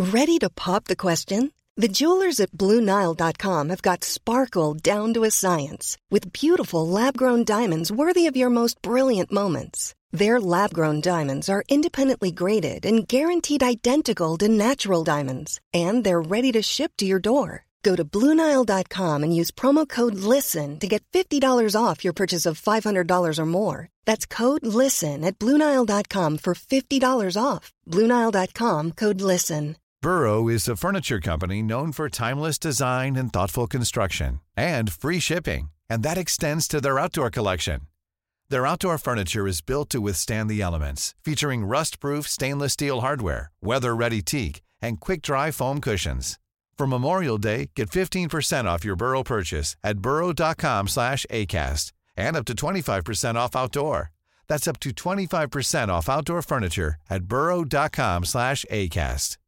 Ready to pop the question? The jewelers at BlueNile.com have got sparkle down to a science with beautiful lab-grown diamonds worthy of your most brilliant moments. Their lab-grown diamonds are independently graded and guaranteed identical to natural diamonds, and they're ready to ship to your door. Go to BlueNile.com and use promo code LISTEN to get $50 off your purchase of $500 or more. That's code LISTEN at BlueNile.com for $50 off. BlueNile.com, code LISTEN. Burrow is a furniture company known for timeless design and thoughtful construction, and free shipping, and that extends to their outdoor collection. Their outdoor furniture is built to withstand the elements, featuring rust-proof stainless steel hardware, weather-ready teak, and quick-dry foam cushions. For Memorial Day, get 15% off your Burrow purchase at burrow.com/ACAST and up to 25% off outdoor. That's up to 25% off outdoor furniture at burrow.com/ACAST.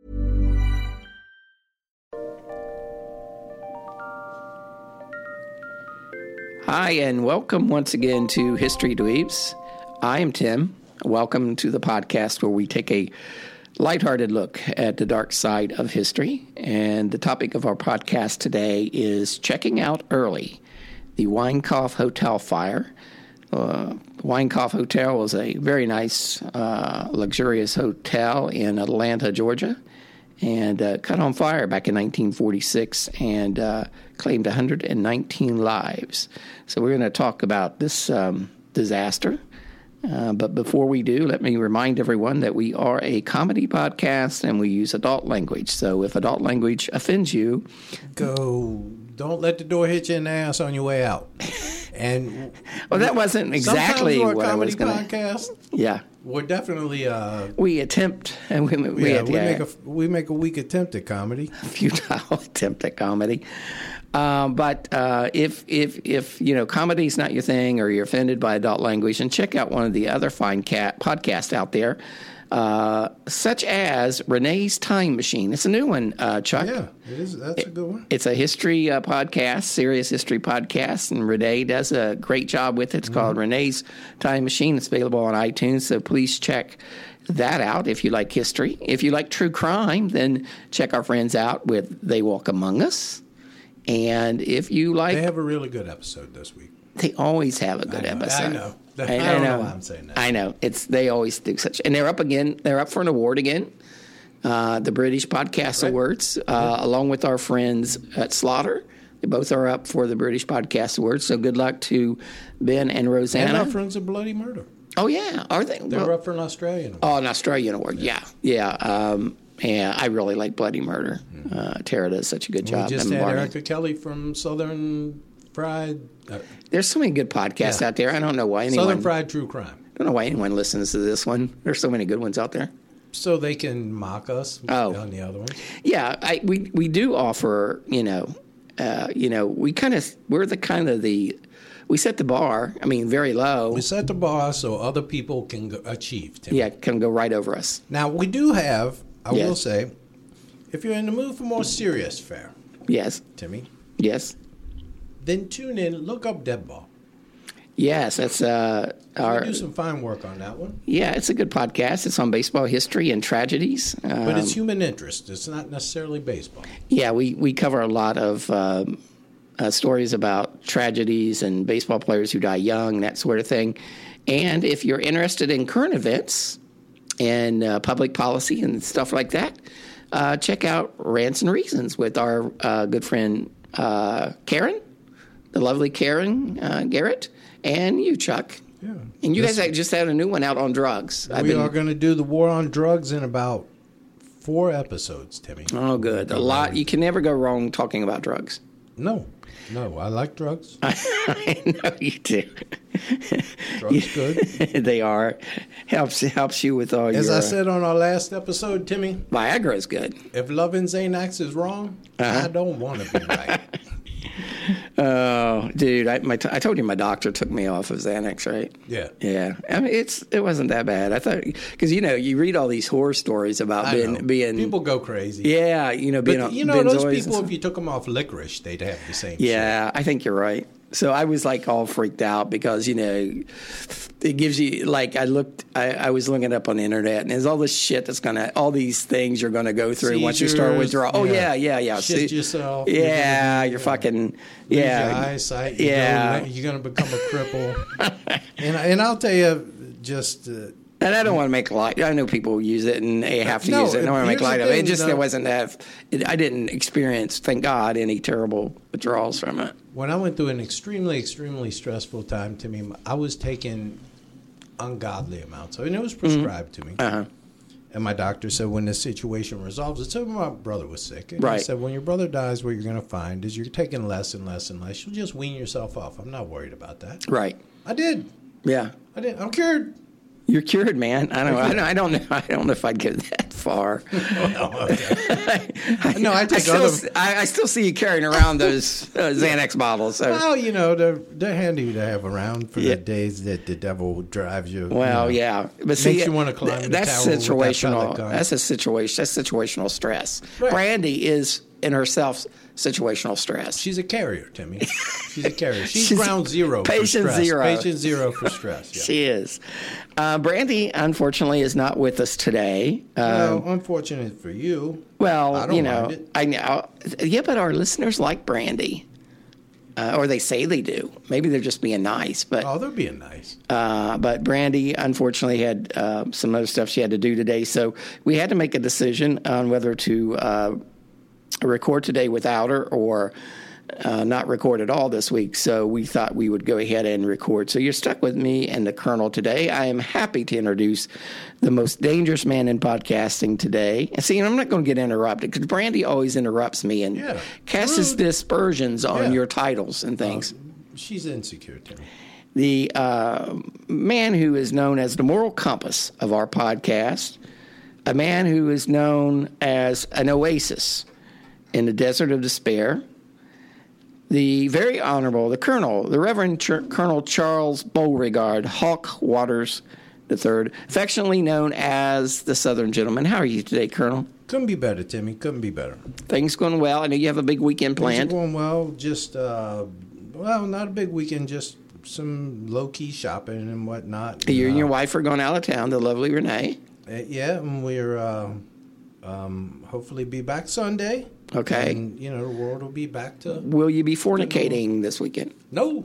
Hi, and welcome once again to History Dweebs. I am Tim. Welcome to the podcast where we take a lighthearted look at the dark side of history. And the topic of our podcast today is checking out early, the Winecoff Hotel fire. Winecoff Hotel was a very nice, luxurious hotel in Atlanta, Georgia, and caught on fire back in 1946 and claimed 119 lives. So we're going to talk about this disaster. But before we do, let me remind everyone that we are a comedy podcast and we use adult language. So if adult language offends you, don't let the door hit you in the ass on your way out. And well, that wasn't exactly what I was going to. Podcast. Yeah, we're definitely we attempt, and we make a weak attempt at comedy, futile attempt at comedy. But if you know comedy's not your thing, or you're offended by adult language, then check out one of the other fine podcasts out there, such as Renee's Time Machine. It's a new one, Chuck. Yeah, it is. That's a good one. It's a history podcast, serious history podcast, and Renee does a great job with it. It's called Renee's Time Machine. It's available on iTunes, so please check that out if you like history. If you like true crime, then check our friends out with They Walk Among Us. And if you like... They have a really good episode this week. They always have a good episode. I know. I don't know why I'm saying that. I know. They always do such... And they're up again. They're up for an award again. The British Podcast Awards, along with our friends at Slaughter. They both are up for the British Podcast Awards. So good luck to Ben and Rosanna. And our friends at Bloody Murder. Oh, yeah. Are they? They're up for an Australian award. Oh, an Australian award. Yeah. Yeah, I really like Bloody Murder. Tara does such a good job. We just had Erica Kelly from Southern Fried. There's so many good podcasts out there. I don't know why anyone... Southern Fried True Crime. I don't know why anyone listens to this one. There's so many good ones out there. So they can mock us on the other ones. Yeah, we do offer, we set the bar, very low. We set the bar so other people can achieve. Tim. Yeah, can go right over us. Now, we do have... I will say, if you're in the mood for more serious fare, yes, Timmy, yes, then tune in. Look up Deadball. Yes, that's we do some fine work on that one. Yeah, it's a good podcast. It's on baseball history and tragedies, but it's human interest. It's not necessarily baseball. Yeah, we cover a lot of stories about tragedies and baseball players who die young, that sort of thing. And if you're interested in current events and public policy and stuff like that, check out Rants and Reasons with our good friend Karen, the lovely Karen Garrett, and you, Chuck. Yeah. And you guys just had a new one out on drugs. We are going to do the war on drugs in about 4 episodes, Timmy. Oh, good. A lot. You can never go wrong talking about drugs. No, I like drugs. I know you do. Drugs good. They are. Helps you with all As your... I said on our last episode, Timmy. Viagra is good. If loving Xanax is wrong, I don't want to be right. Oh, dude, I told you my doctor took me off of Xanax, right? Yeah. Yeah. It wasn't that bad. I thought, because, you read all these horror stories about being... People go crazy. Yeah, being but, those people, if you took them off licorice, they'd have the same shit. I think you're right. So I was like all freaked out because, it gives you, like, I was looking up on the internet, and there's all this shit all these things you're going to go through once you start withdrawal. Oh, yeah. Shit yourself. Yeah, you're fucking, lose your eyesight. You're going to become a cripple. and I'll tell you, just... and I don't want to make light. I know people use it, and they have to use it. I don't want to make light of it. It just there wasn't I didn't experience, thank God, any terrible withdrawals from it. When I went through an extremely, extremely stressful time, to me, I was taking ungodly amounts. I mean, it was prescribed to me. Uh-huh. And my doctor said when this situation resolves, it said my brother was sick. And right. He said when your brother dies, what you're going to find is you're taking less and less and less. You'll just wean yourself off. I'm not worried about that. Right. I did. Yeah. I did. I'm cured. You're cured, man. I don't know if I'd go that far. Well, okay. No, I take I still see you carrying around those Xanax bottles. So. Well, they're handy to have around for the days that the devil drives you. Well, yeah, but see, makes you want to climb the that's tower situational. With that that's a situation. That's situational stress. Right. Brandy is in herself situational stress. She's a carrier, Timmy. She's a carrier. She's ground zero. Patient for stress. zero. Patient zero for stress. Yeah. She is. Brandy, unfortunately, is not with us today. Well, unfortunate for you. Well, I don't mind it. I know. Yeah, but our listeners like Brandy. Or they say they do. Maybe they're just being nice. But they're being nice. But Brandy, unfortunately, had some other stuff she had to do today. So we had to make a decision on whether to record today without her or not record at all this week. So we thought we would go ahead and record. So you're stuck with me and the Colonel today. I am happy to introduce the most dangerous man in podcasting today. And see, I'm not going to get interrupted because Brandy always interrupts me and casts dispersions on your titles and things. She's insecure, Timmy. The man who is known as the moral compass of our podcast, a man who is known as an oasis in the desert of despair, the very honorable, the Colonel, the Reverend Colonel Charles Beauregard Hawk Waters III, affectionately known as the Southern Gentleman. How are you today, Colonel? Couldn't be better, Timmy. Couldn't be better. Things going well. I know you have a big weekend planned. Things are going well. Just, not a big weekend, just some low-key shopping and whatnot. You and your wife are going out of town, the lovely Renee. Yeah, and we're hopefully be back Sunday. Okay. And, the world will be back to... Will you be fornicating this weekend? No.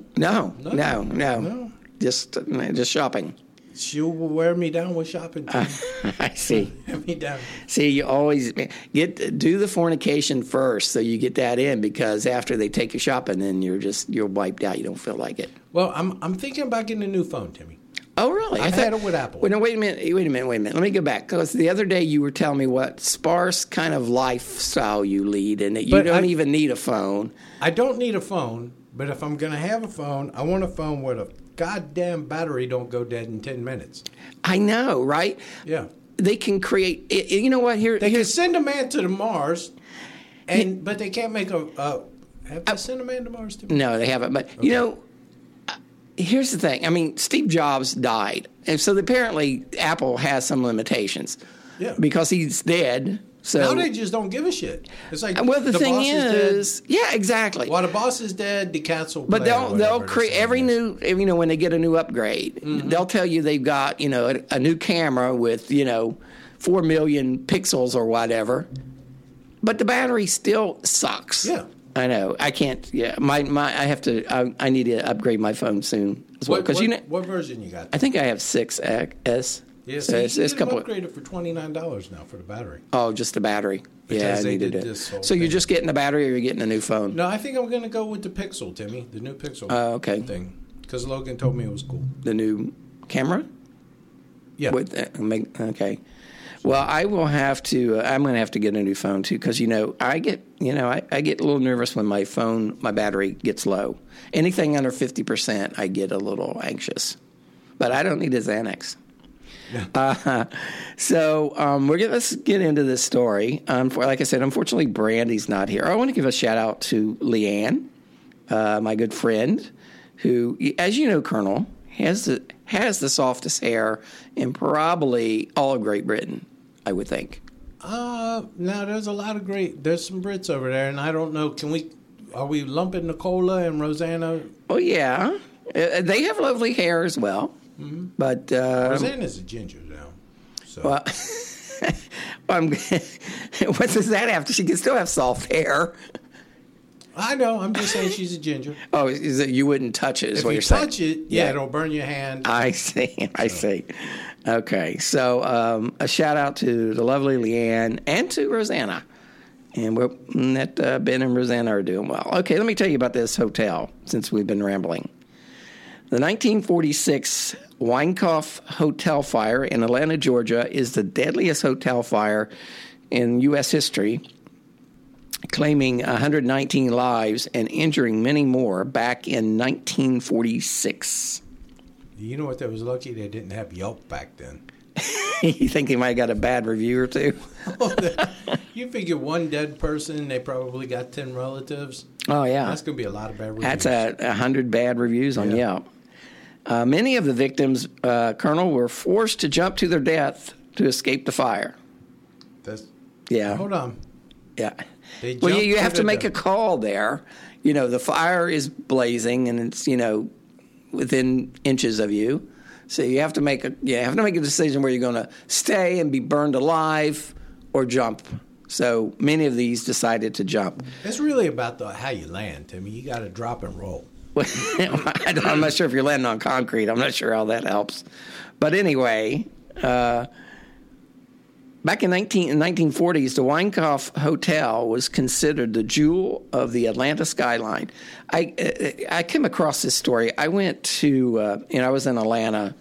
Just shopping. She will wear me down with shopping. I see. Wear me down. See, you always do the fornication first, so you get that in. Because after they take you shopping, then you're wiped out. You don't feel like it. Well, I'm thinking about getting a new phone, Timmy. Oh, really? I had it with Apple. Wait a minute. Let me go back. Because the other day you were telling me what sparse kind of lifestyle you lead and that you don't even need a phone. I don't need a phone, but if I'm going to have a phone, I want a phone where the goddamn battery don't go dead in 10 minutes. I know, right? Yeah. They can create, you know what? They can send a man to the Mars, but they can't make have they sent a man to Mars? No, they haven't. But, okay. Here's the thing. I mean, Steve Jobs died. And so apparently Apple has some limitations. Yeah. Because he's dead. So now they just don't give a shit. It's like the thing boss is dead. Yeah, exactly. While the boss is dead, the cats will play. But they'll create every new, when they get a new upgrade, they'll tell you they've got, a new camera with, 4 million pixels or whatever. But the battery still sucks. Yeah. I know. I can't. Yeah, I have to. I need to upgrade my phone soon as well. What version you got? I think I have 6S. Yeah, so you can upgrade it for $29 now for the battery. Oh, just the battery. Yeah, I needed it. So you're just getting the battery, or you're getting a new phone? No, I think I'm going to go with the Pixel, Timmy. The new Pixel. Okay. Thing, because Logan told me it was cool. The new camera. Yeah. Okay. Well, I will have to. I'm going to have to get a new phone too, because I get I get a little nervous when my battery gets low. Anything under 50%, I get a little anxious. But I don't need a Xanax. Yeah. Let's get into this story. Like I said, unfortunately, Brandy's not here. I want to give a shout out to Leanne, my good friend, who, as you know, Colonel, has the softest hair in probably all of Great Britain, I would think. Now there's some Brits over there, and I don't know. Are we lumping Nicola and Rosanna? Oh, yeah. They have lovely hair as well. Mm-hmm. But Rosanna's a ginger now. So. Well, what does that have to? She can still have soft hair. I know. I'm just saying she's a ginger. Oh, is it you wouldn't touch it? Is if what you you're saying? touch it, yeah, it'll burn your hand. I see. I see. Okay, so a shout out to the lovely Leanne and to Rosanna, and Ben and Rosanna are doing well. Okay, let me tell you about this hotel since we've been rambling. The 1946 Weinkauf Hotel fire in Atlanta, Georgia, is the deadliest hotel fire in U.S. history, claiming 119 lives and injuring many more back in 1946. You know what? They was lucky they didn't have Yelp back then. You think they might have got a bad review or two? You figure one dead person, they probably got 10 relatives. Oh, yeah. That's going to be a lot of bad reviews. That's 100 bad reviews on Yelp. Many of the victims, Colonel, were forced to jump to their death to escape the fire. Hold on. Yeah. Well, you have to make a call there. You know, the fire is blazing and it's, within inches of you. So you have to make a decision where you're going to stay and be burned alive or jump. So many of these decided to jump. It's really about how you land, Timmy. You got to drop and roll. I'm not sure if you're landing on concrete. I'm not sure how that helps. But anyway, back in the 1940s, the Weinkauf Hotel was considered the jewel of the Atlanta skyline. I came across this story. I went to, I was in Atlanta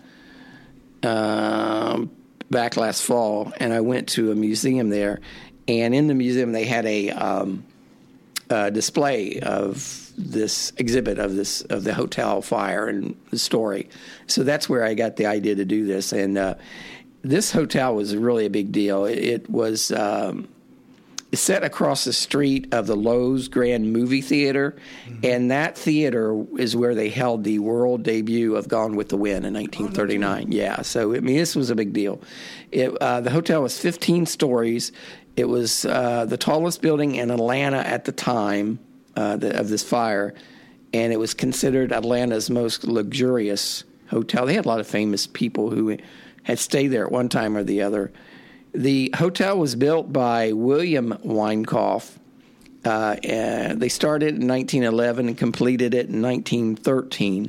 back last fall, and I went to a museum there. And in the museum, they had a display of this exhibit of the hotel fire and the story. So that's where I got the idea to do this. And this hotel was really a big deal. It was set across the street of the Lowe's Grand Movie Theater, and that theater is where they held the world debut of Gone with the Wind in 1939. Yeah, so this was a big deal. The hotel was 15 stories. It was the tallest building in Atlanta at the time of this fire, and it was considered Atlanta's most luxurious hotel. They had a lot of famous people who had stayed there at one time or the other. The hotel was built by William Weinkauf. They started in 1911 and completed it in 1913.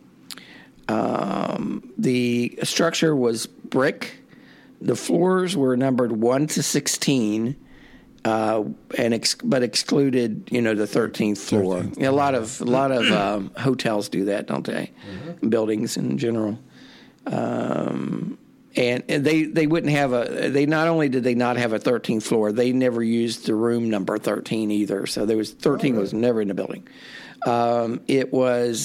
The structure was brick. The floors were numbered 1 to 16, but excluded, the 13th floor. 13th. A lot of hotels do that, don't they? Mm-hmm. Buildings in general. And they wouldn't have not only did they not have a 13th floor, they never used the room number 13 either. So 13 was never in the building. It was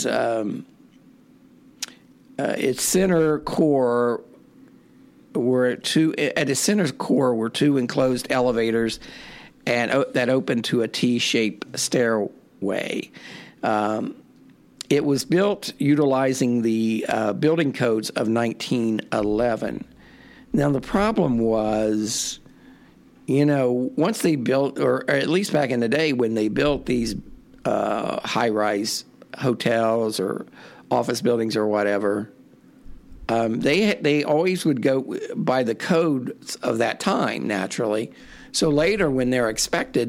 its center core were two enclosed elevators and that opened to a T-shaped stairway. It was built utilizing the building codes of 1911. Now, the problem was, once they built, or at least back in the day when they built these high-rise hotels or office buildings or whatever, they always would go by the codes of that time, naturally. So later when they're inspected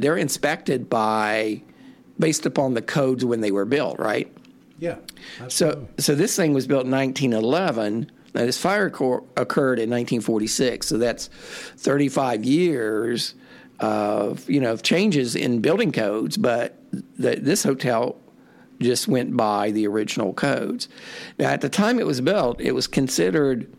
based upon the codes when they were built, right? Yeah, absolutely. So this thing was built in 1911. Now, this fire occurred in 1946, so that's 35 years of changes in building codes. But this hotel just went by the original codes. Now, at the time it was built, it was considered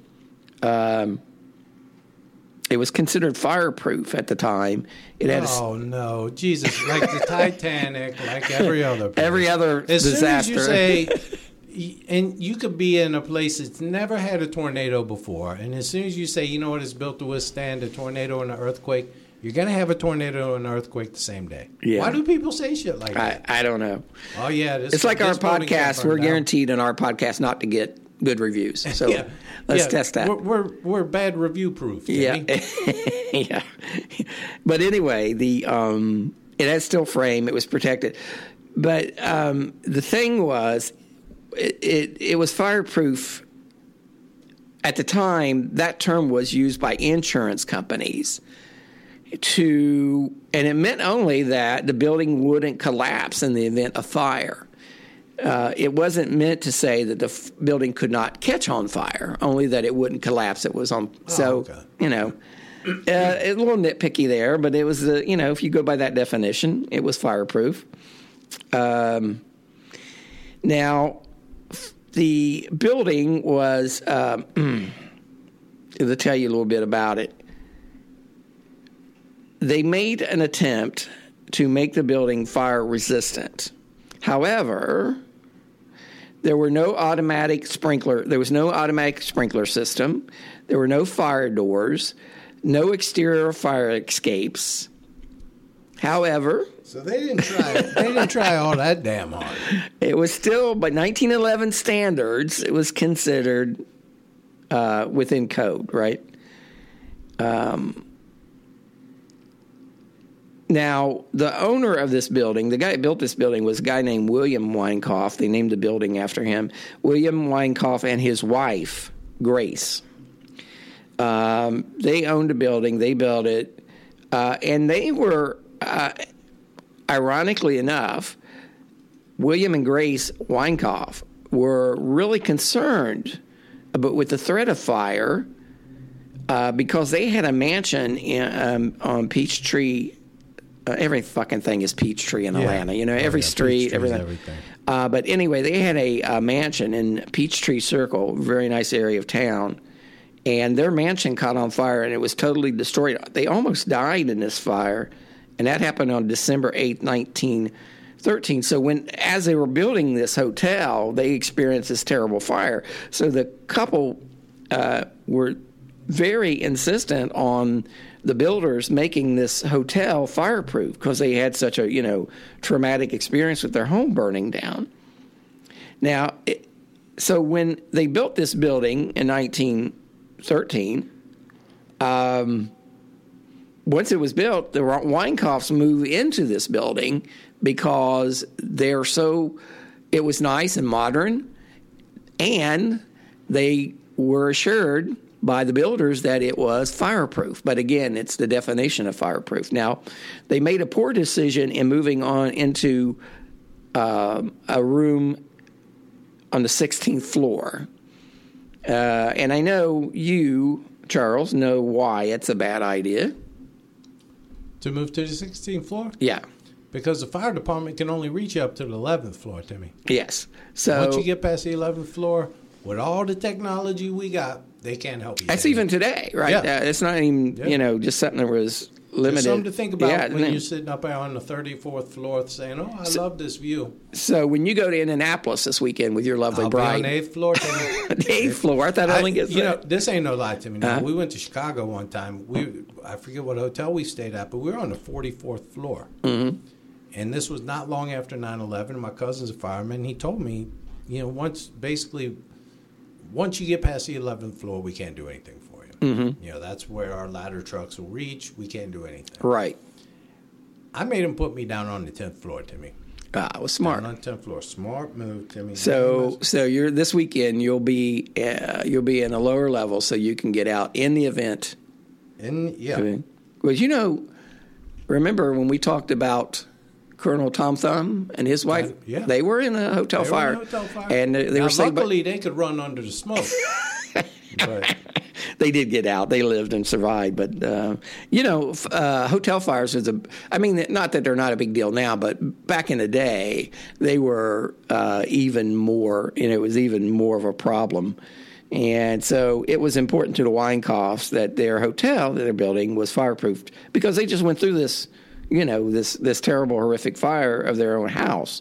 fireproof at the time. It had no, Jesus! Like the Titanic, like every other disaster. Soon as you say, and you could be in a place that's never had a tornado before, and as soon as you say, it's built to withstand a tornado and an earthquake, you're going to have a tornado and an earthquake the same day. Yeah. Why do people say shit like that? I don't know. Oh yeah, it's like our podcast. We're guaranteed in our podcast not to get good reviews. So let's test that. We're bad review proof. Yeah, yeah. But anyway, it had steel frame. It was protected. But the thing was, it was fireproof. At the time, that term was used by insurance companies and it meant only that the building wouldn't collapse in the event of fire. It wasn't meant to say that the building could not catch on fire, only that it wouldn't collapse. It was on. Okay. A little nitpicky there, but it was, if you go by that definition, it was fireproof. Now, the building was, to tell you a little bit about it, they made an attempt to make the building fire resistant. However, there was no automatic sprinkler system. There were no fire doors, no exterior fire escapes. However, so they didn't try all that damn hard. It was still, by 1911 standards, it was considered within code, right? Now, the owner of this building, the guy who built this building, was a guy named William Weinkauf. They named the building after him. William Weinkauf and his wife, Grace. They owned a building. They built it. And they were, ironically enough, William and Grace Weinkauf were really concerned with the threat of fire because they had a mansion on Peachtree. Every fucking thing is Peachtree in Atlanta. Every street, everything. But anyway, they had a mansion in Peachtree Circle, very nice area of town, and their mansion caught on fire and it was totally destroyed. They almost died in this fire, and that happened on December 8th, 1913. So as they were building this hotel, they experienced this terrible fire. So the couple were very insistent on the builders making this hotel fireproof because they had such a, traumatic experience with their home burning down. Now, so when they built this building in 1913, once it was built, the Weinkaufs moved into this building because it was nice and modern, and they were assured by the builders that it was fireproof. But again, it's the definition of fireproof. Now, they made a poor decision in moving on into a room on the 16th floor. And I know you, Charles, know why it's a bad idea. To move to the 16th floor? Yeah. Because the fire department can only reach up to the 11th floor, Timmy. Yes. So once you get past the 11th floor, with all the technology we got, they can't help you. That's even today, right? Yeah. It's not even, just something that was limited. There's something to think about when you're sitting up there on the 34th floor saying, I love this view. So when you go to Indianapolis this weekend with your lovely bride. I'll be on the 8th floor. The 8th floor. I thought I only gets this ain't no lie to me. Now, we went to Chicago one time. I forget what hotel we stayed at, but we were on the 44th floor. Mm-hmm. And this was not long after 9/11. My cousin's a fireman. He told me, once you get past the 11th floor, we can't do anything for you. Mm-hmm. That's where our ladder trucks will reach. We can't do anything. Right. I made him put me down on the 10th floor, Timmy. It was smart. Down on the 10th floor. Smart move, Timmy. So you're this weekend. You'll be in a lower level, so you can get out in the event. Well, remember when we talked about Colonel Tom Thumb and his wife? Yeah. They were in a hotel fire. And they were saved. Luckily, they could run under the smoke. But they did get out. They lived and survived. But, hotel fires is not that they're not a big deal now, but back in the day, they were even more, it was even more of a problem. And so it was important to the Weinkaufs that their hotel that they're building was fireproofed because they just went through this, this terrible, horrific fire of their own house.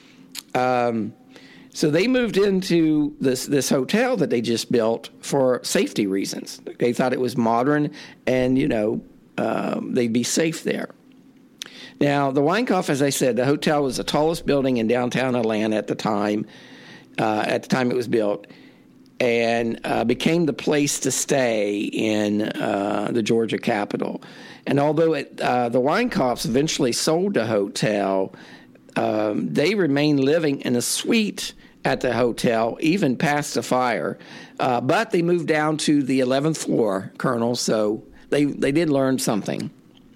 So they moved into this hotel that they just built for safety reasons. They thought it was modern and, they'd be safe there. Now, the Weinkauf, as I said, the hotel was the tallest building in downtown Atlanta at the time it was built, and became the place to stay in the Georgia Capitol. And although the Weinkaufs eventually sold the hotel, They remained living in a suite at the hotel, even past the fire. But they moved down to the 11th floor, Colonel, so they did learn something.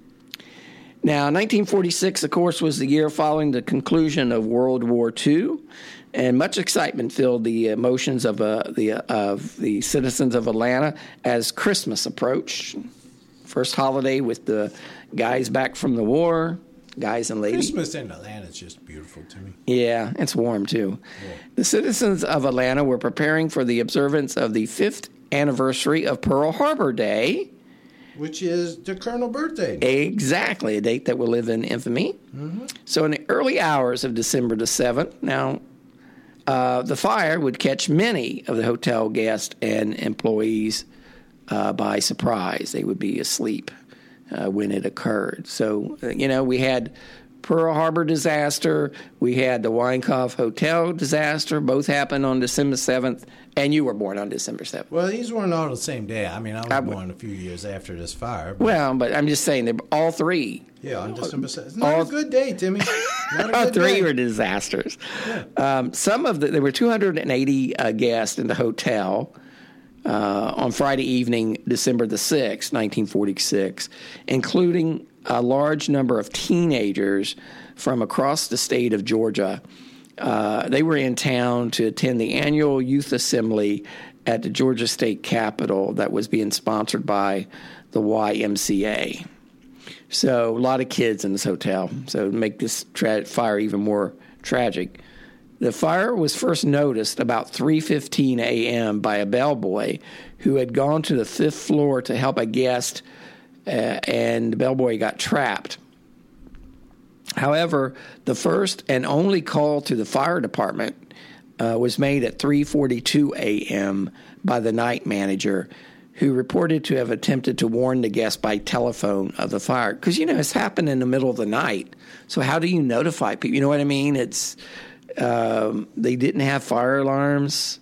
Now, 1946, of course, was the year following the conclusion of World War II, and much excitement filled the emotions of the citizens of Atlanta as Christmas approached. First holiday with the guys back from the war, guys and ladies. Christmas in Atlanta is just beautiful to me. Yeah, it's warm, too. Yeah. The citizens of Atlanta were preparing for the observance of the 5th anniversary of Pearl Harbor Day, which is the Colonel birthday. Exactly, a date that will live in infamy. Mm-hmm. So in the early hours of December the 7th, now, the fire would catch many of the hotel guests and employees by surprise. They would be asleep when it occurred. So, we had Pearl Harbor disaster. We had the Weinkauf Hotel disaster. Both happened on December 7th. And you were born on December 7th. Well, these weren't all the same day. I mean, I was born a few years after this fire. But I'm just saying, they're all three. Yeah, on December 7th. It's not a good day, Timmy. Not a all good three day. were disasters. Yeah. There were 280 guests in the hotel on Friday evening, December the 6th, 1946, including a large number of teenagers from across the state of Georgia. They were in town to attend the annual youth assembly at the Georgia State Capitol that was being sponsored by the YMCA. So a lot of kids in this hotel. So to make this fire even more tragic, the fire was first noticed about 3:15 a.m. by a bellboy who had gone to the 5th floor to help a guest, and the bellboy got trapped. However, the first and only call to the fire department was made at 3:42 a.m. by the night manager, who reported to have attempted to warn the guests by telephone of the fire. Because, it's happened in the middle of the night. So how do you notify people? You know what I mean? It's they didn't have fire alarms.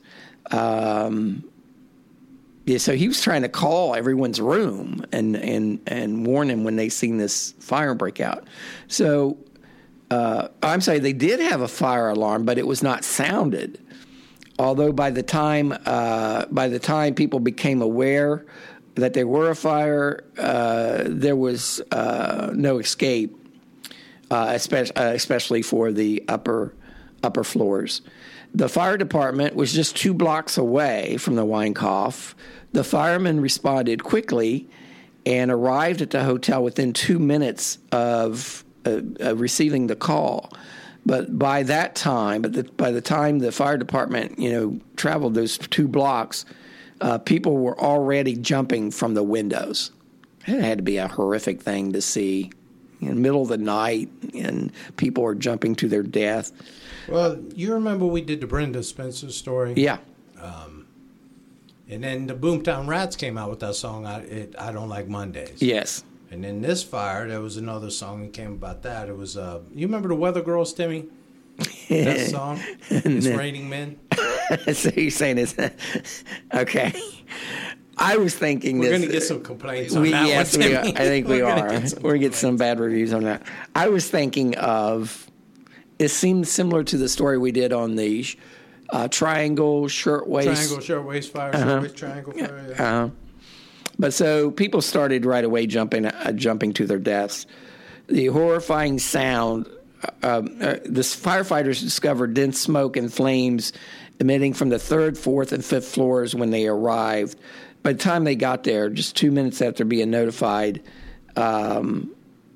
So he was trying to call everyone's room and warn them when they seen this fire break out. So I'm sorry, they did have a fire alarm, but it was not sounded. Although by the time people became aware that there were a fire, there was no escape, especially for the upper floors. The fire department was just 2 blocks away from the Weinkauf. The firemen responded quickly and arrived at the hotel within 2 minutes of receiving the call. But by that time, by the time the fire department, traveled those 2 blocks, people were already jumping from the windows. It had to be a horrific thing to see in the middle of the night, and people are jumping to their death. Well, you remember we did the Brenda Spencer story? Yeah. And then the Boomtown Rats came out with that song, I Don't Like Mondays. Yes. And then this fire, there was another song that came about that. It was, you remember the Weather Girls, Timmy? That song? It's Raining Men. So you're saying it's, okay. I was thinking We're going to get some complaints on that yes, one, we Timmy. are. I think we are. We're going to get some bad reviews on that. I was thinking of, it seemed similar to the story we did on the triangle shirtwaist. Triangle shirtwaist fire, shirtwaist triangle fire. Yeah. But so people started right away jumping to their deaths. The horrifying sound, the firefighters discovered dense smoke and flames emitting from the 3rd, 4th, and 5th floors when they arrived. By the time they got there, just 2 minutes after being notified, the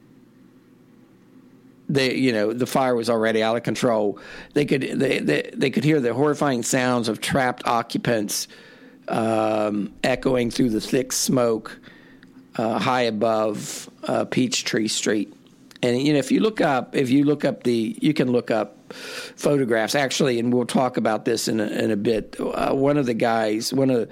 fire was already out of control. They could hear the horrifying sounds of trapped occupants echoing through the thick smoke high above Peachtree Street. And if you look up you can look up photographs actually, and we'll talk about this in a bit. One of the guys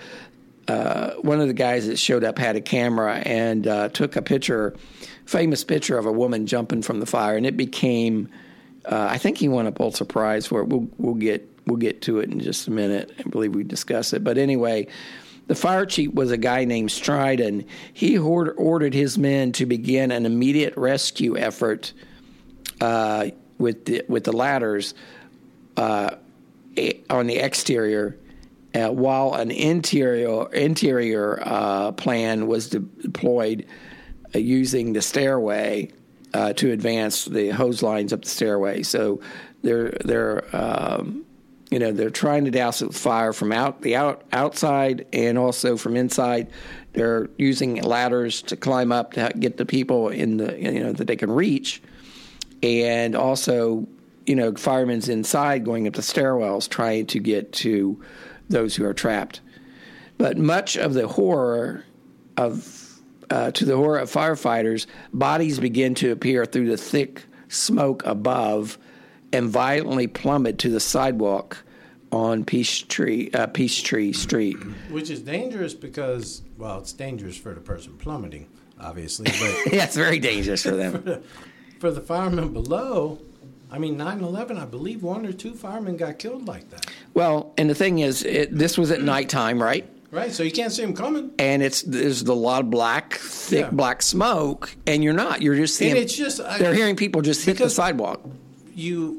that showed up had a camera and took a famous picture of a woman jumping from the fire, and it became I think he won a Pulitzer Prize for it. We'll get to it in just a minute. I believe we discuss it. But anyway, the fire chief was a guy named Stryden. He ordered his men to begin an immediate rescue effort with the ladders on the exterior, while an interior plan was deployed using the stairway to advance the hose lines up the stairway. So they're trying to douse it with fire from outside and also from inside. They're using ladders to climb up to get the people in that they can reach, and also firemen's inside going up the stairwells trying to get to those who are trapped. But much of the horror of firefighters, bodies begin to appear through the thick smoke above and violently plummet to the sidewalk on Peachtree Street. Which is dangerous because, well, it's dangerous for the person plummeting, obviously. But yeah, it's very dangerous for them. For the firemen below, 9/11, I believe 1 or 2 firemen got killed like that. Well, and the thing is, this was at nighttime, right? Right, so you can't see them coming. And there's a lot of thick black smoke, and you're just seeing. And it's just they're hearing people just hit the sidewalk. You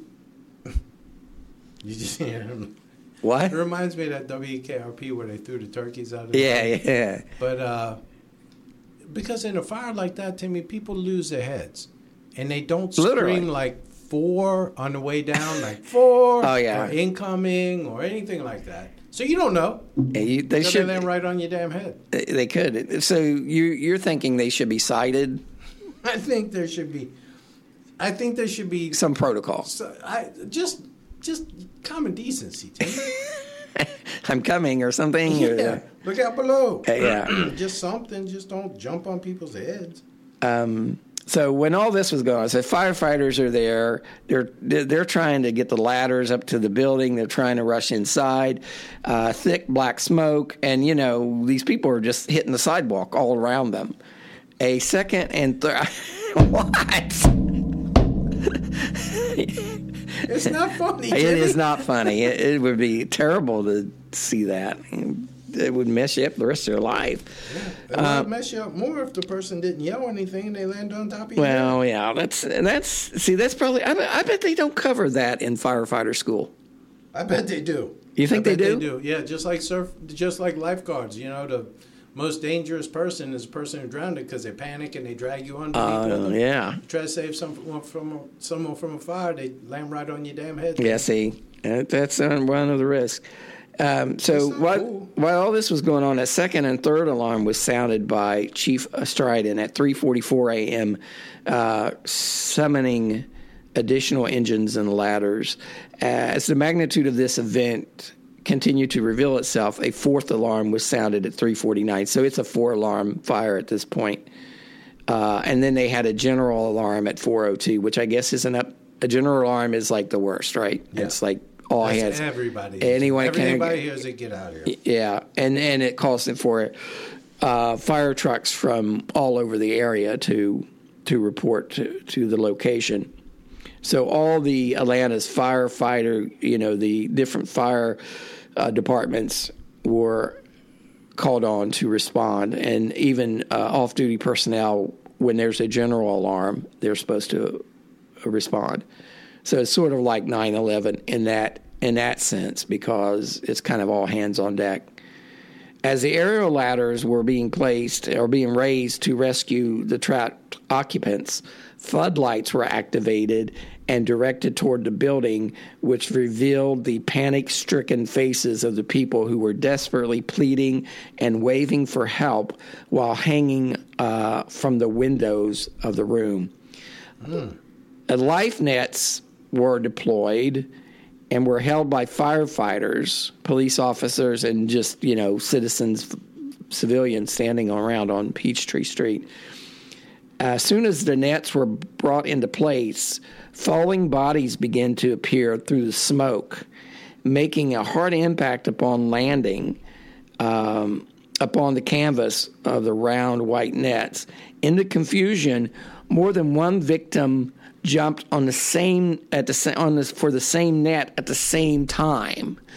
just hear them. What? It reminds me of that WKRP where they threw the turkeys out of Yeah. But because in a fire like that, Timmy, people lose their heads. And they don't scream like 4 on the way down, like 4 or incoming or anything like that. So you don't know. They should land right on your damn head. They could. So you're thinking they should be cited? I think there should be some protocol. Just common decency, Timmy. I'm coming or something. Yeah. Look out below. Yeah. Just something. Just don't jump on people's heads. So when all this was going on, so firefighters are there. They're trying to get the ladders up to the building. They're trying to rush inside. Thick black smoke, and these people are just hitting the sidewalk all around them. A second and third. What? It's not funny. It is not funny. It would be terrible to see that. It would mess you up the rest of your life. Yeah, it would mess you up more if the person didn't yell anything and they land on top of you. Well, yeah, that's probably. I bet they don't cover that in firefighter school. I bet they do. You think they do? They do. Yeah, just like lifeguards. The most dangerous person is the person who drowned because they panic and they drag you underneath. Yeah. You try to save someone from a fire, they land right on your damn head. Yeah, see, that's one of the risks. So while all this was going on, a second and third alarm was sounded by Chief Stryden at 3:44 a.m., summoning additional engines and ladders. As the magnitude of this event continued to reveal itself, a fourth alarm was sounded at 3:49. So it's a 4-alarm fire at this point. And then they had a general alarm at 4:02, which I guess isn't up. A general alarm is like the worst, right? Yeah. It's like all hands. Everybody. Everybody hears it. Get out of here. Yeah, and it calls for fire trucks from all over the area to report to the location. So all the Atlanta's firefighter, the different fire departments were called on to respond, and even off-duty personnel, when there's a general alarm, they're supposed to respond. So it's sort of like 9/11 in that sense, because it's kind of all hands on deck. As the aerial ladders were being raised to rescue the trapped occupants, floodlights were activated and directed toward the building, which revealed the panic-stricken faces of the people who were desperately pleading and waving for help while hanging from the windows of the room. Life nets were deployed and were held by firefighters, police officers, and just, civilians standing around on Peachtree Street. As soon as the nets were brought into place, falling bodies began to appear through the smoke, making a hard impact upon landing upon the canvas of the round white nets. In the confusion, more than one victim jumped for the same net at the same time.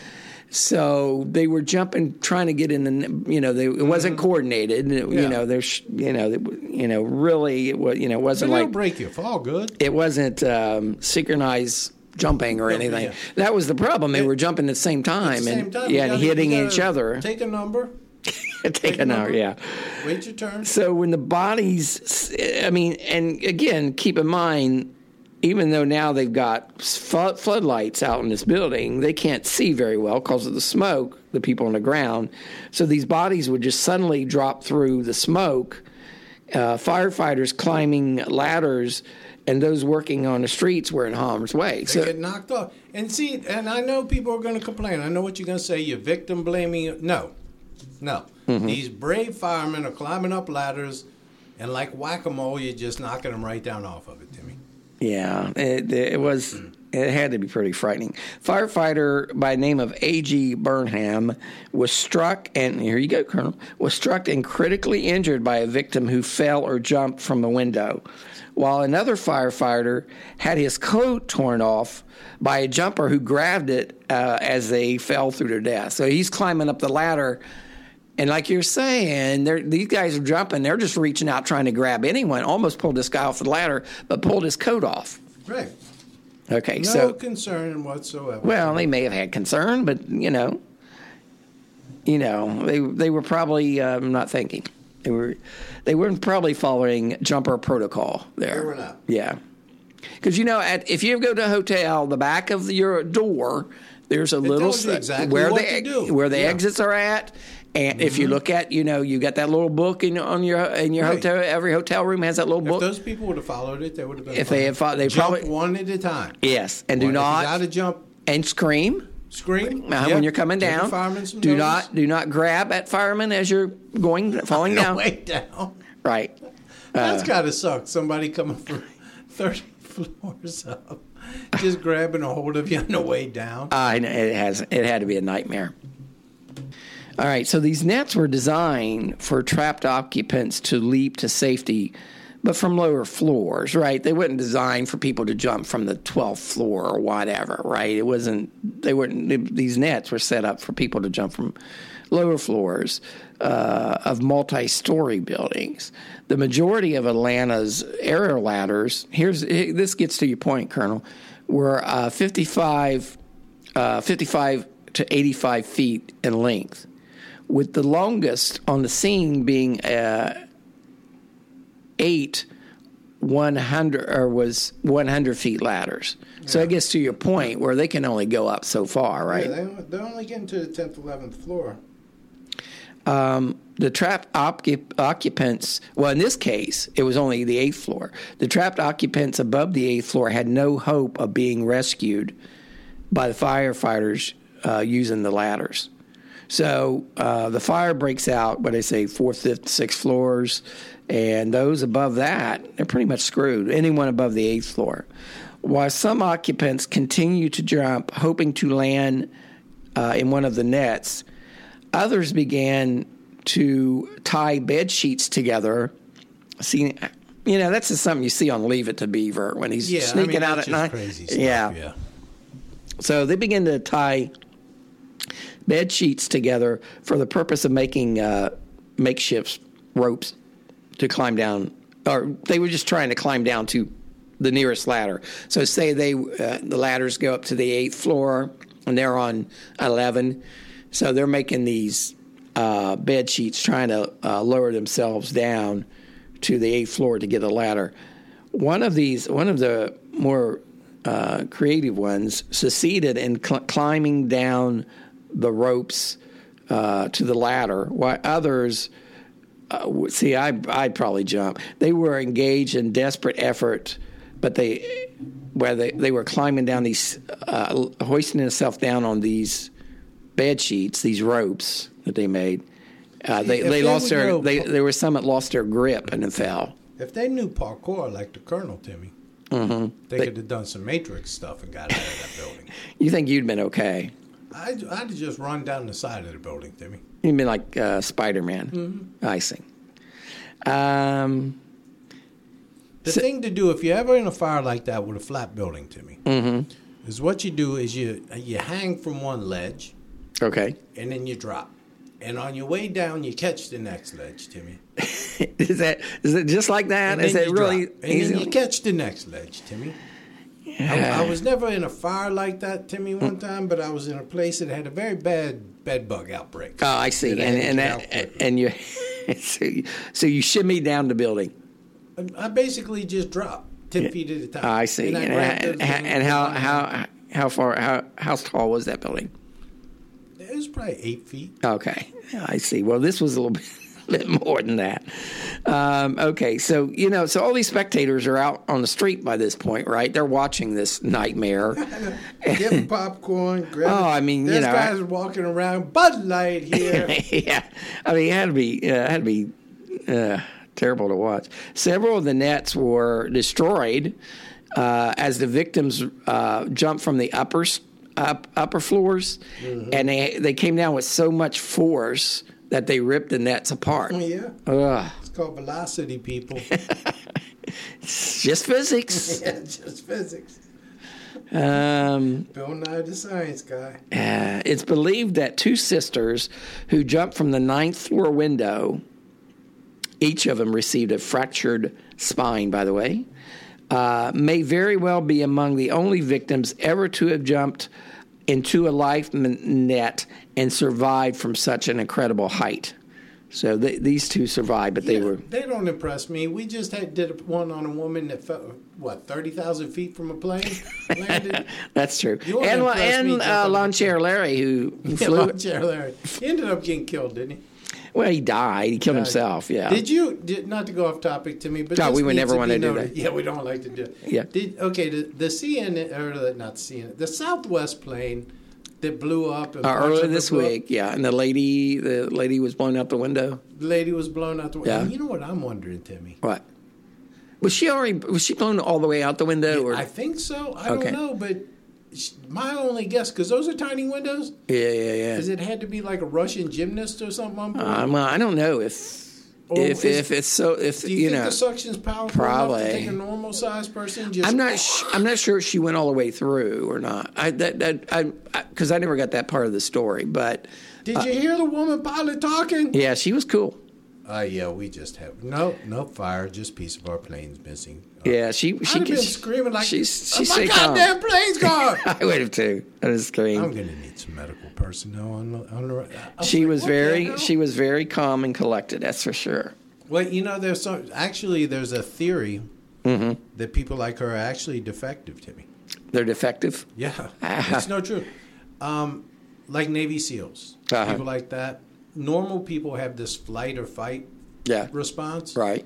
So they were jumping, trying to get in the, it wasn't coordinated. Really, it wasn't But like break your fall good. It wasn't synchronized jumping or anything. Yeah. That was the problem. They were jumping at the same time, and hitting each other. Take a number. Take a number. Yeah. Wait your turn. So when the bodies, and again, keep in mind, even though now they've got floodlights out in this building, they can't see very well because of the smoke, the people on the ground. So these bodies would just suddenly drop through the smoke. Firefighters climbing ladders and those working on the streets were in harm's way. They get knocked off. And see, and I know people are going to complain. I know what you're going to say. You're victim blaming. No. Mm-hmm. These brave firemen are climbing up ladders, and like whack-a-mole, you're just knocking them right down off of it, Timmy. Yeah, it had to be pretty frightening. Firefighter by the name of A.G. Burnham was struck, and here you go, Colonel, was struck and critically injured by a victim who fell or jumped from a window, while another firefighter had his coat torn off by a jumper who grabbed it as they fell through their death. So he's climbing up the ladder. And like you're saying, these guys are jumping. They're just reaching out trying to grab anyone. Almost pulled this guy off the ladder, but pulled his coat off. Right. Okay, no concern whatsoever. Well, they may have had concern, but, they were probably not thinking. They weren't probably following jumper protocol there. They were not. Yeah. Because, if you go to a hotel, the back of your door, there's a little exactly where the exits are at. And if you look at, you got that little book in your hotel. Every hotel room has that little book. If those people would have followed it, they would have been. If they had followed, they jump probably one at a time. Yes, and do not. You got to jump and scream. When you're coming down. Do not grab at firemen as you're falling down. Way down. Right. That's got to suck. Somebody coming from 30 floors up, just grabbing a hold of you on the way down. It had to be a nightmare. All right, so these nets were designed for trapped occupants to leap to safety, but from lower floors, right? They weren't designed for people to jump from the 12th floor or whatever, right? These nets were set up for people to jump from lower floors of multi-story buildings. The majority of Atlanta's aerial ladders, this gets to your point, Colonel, were 55 to 85 feet in length, with the longest on the scene being 100 feet ladders. So I guess to your point, where they can only go up so far, right? Yeah, they're only getting to the 10th, 11th floor. The trapped occupants, well, in this case, it was only the 8th floor. The trapped occupants above the 8th floor had no hope of being rescued by the firefighters using the ladders. So the fire breaks out, 4th, 5th, 6th floors, and those above that, they're pretty much screwed, anyone above the 8th floor. While some occupants continue to jump, hoping to land in one of the nets, others began to tie bed sheets together. See, that's just something you see on Leave It to Beaver when he's sneaking out at night. Crazy stuff, yeah. So they begin to tie bed sheets together for the purpose of making makeshift ropes to climb down, or they were just trying to climb down to the nearest ladder. So say the ladders go up to the 8th floor and they're on 11. So they're making these bed sheets, trying to lower themselves down to the 8th floor to get a ladder. One of the more creative ones succeeded in climbing down the ropes to the ladder, while others, I'd probably jump. They were engaged in desperate effort, but they were climbing down these, hoisting themselves down on these bed sheets, these ropes that they made. There were some that lost their grip and then fell. If they knew parkour like the Colonel, Timmy, they could have done some Matrix stuff and got out of that building. You think you'd been okay? I'd have just run down the side of the building, Timmy. You'd been like Spider-Man. Mm-hmm. I see. The thing to do if you're ever in a fire like that with a flat building, Timmy, is what you do is you hang from one ledge. Okay. And then you drop. And on your way down, you catch the next ledge, Timmy. Is it just like that? Is it really easy? And then you catch the next ledge, Timmy. I was never in a fire like that, Timmy, one time, but I was in a place that had a very bad bed bug outbreak. Oh, I see. And you, so you shimmy down the building. I basically just dropped 10 feet at a time. I see. And how tall was that building? It was probably 8 feet. Okay, I see. Well, this was a little bit more than that. Okay, so so all these spectators are out on the street by this point, right? They're watching this nightmare. Getting popcorn. There's guys walking around Bud Light here. Yeah, I mean, it had to be terrible to watch. Several of the nets were destroyed as the victims jumped from the upper floors, and they came down with so much force that they ripped the nets apart. Yeah. Ugh. It's called velocity, people. It's just physics. Yeah, just physics. Bill Nye the Science Guy. It's believed that two sisters who jumped from the 9th floor window, each of them received a fractured spine, by the way, may very well be among the only victims ever to have jumped into a life net and survived from such an incredible height. So these two survived, but they don't impress me. We just did one on a woman that fell, 30,000 feet from a plane, landed. That's true. And Lon Chair Larry, who flew. Lon Chair Larry. He ended up getting killed, didn't he? Well, he died. He killed himself, yeah. Not to go off topic, Timmy, but no, we would never want to do that. Yeah, we don't like to do it. Yeah. The CNN, or not CNN, the Southwest plane that blew up. Earlier this week, yeah. And the lady was blown out the window. The lady was blown out the window. Yeah. And you know what I'm wondering, Timmy? What? Was she blown all the way out the window? Yeah, I think so. I don't know, but my only guess, because those are tiny windows. Yeah. Does it had to be like a Russian gymnast or something on board? I don't know if it's so. If do you think the suction's powerful probably enough to take a normal sized person? I'm not sure if she went all the way through or not. Because I never got that part of the story. But did you hear the woman pilot talking? Yeah, she was cool. Yeah, we just have no fire, just piece of our plane's missing. Yeah, she I'd have been screaming like, my goddamn plane's gone. I would have too. I would have screamed. I'm going to need some medical personnel on the. She was very calm and collected. That's for sure. Well, there's a theory that people like her are actually defective, Timmy. They're defective? Yeah, it's no truth. Like Navy SEALs, people like that. Normal people have this flight or fight response. Right.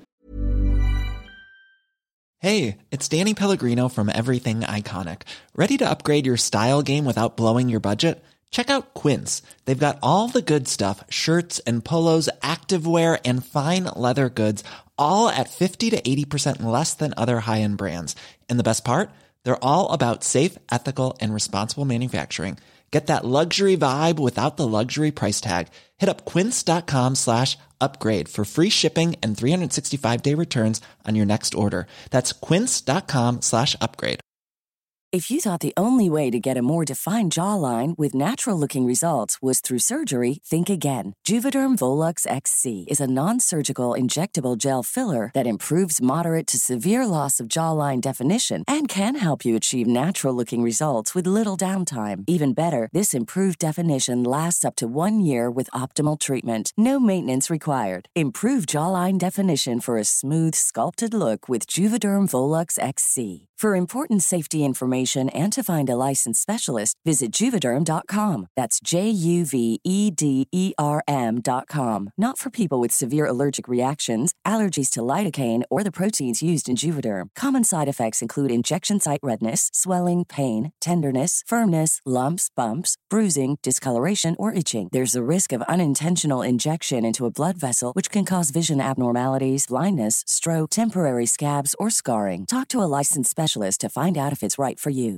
Hey, it's Danny Pellegrino from Everything Iconic. Ready to upgrade your style game without blowing your budget? Check out Quince. They've got all the good stuff, shirts and polos, activewear, and fine leather goods, all at 50 to 80% less than other high-end brands. And the best part? They're all about safe, ethical, and responsible manufacturing. Get that luxury vibe without the luxury price tag. Hit up quince.com/upgrade for free shipping and 365-day returns on your next order. That's quince.com/upgrade. If you thought the only way to get a more defined jawline with natural-looking results was through surgery, think again. Juvederm Volux XC is a non-surgical injectable gel filler that improves moderate to severe loss of jawline definition and can help you achieve natural-looking results with little downtime. Even better, this improved definition lasts up to 1 year with optimal treatment. No maintenance required. Improve jawline definition for a smooth, sculpted look with Juvederm Volux XC. For important safety information and to find a licensed specialist, visit Juvederm.com. That's JUVEDERM.com. Not for people with severe allergic reactions, allergies to lidocaine, or the proteins used in Juvederm. Common side effects include injection site redness, swelling, pain, tenderness, firmness, lumps, bumps, bruising, discoloration, or itching. There's a risk of unintentional injection into a blood vessel, which can cause vision abnormalities, blindness, stroke, temporary scabs, or scarring. Talk to a licensed specialist to find out if it's right for you.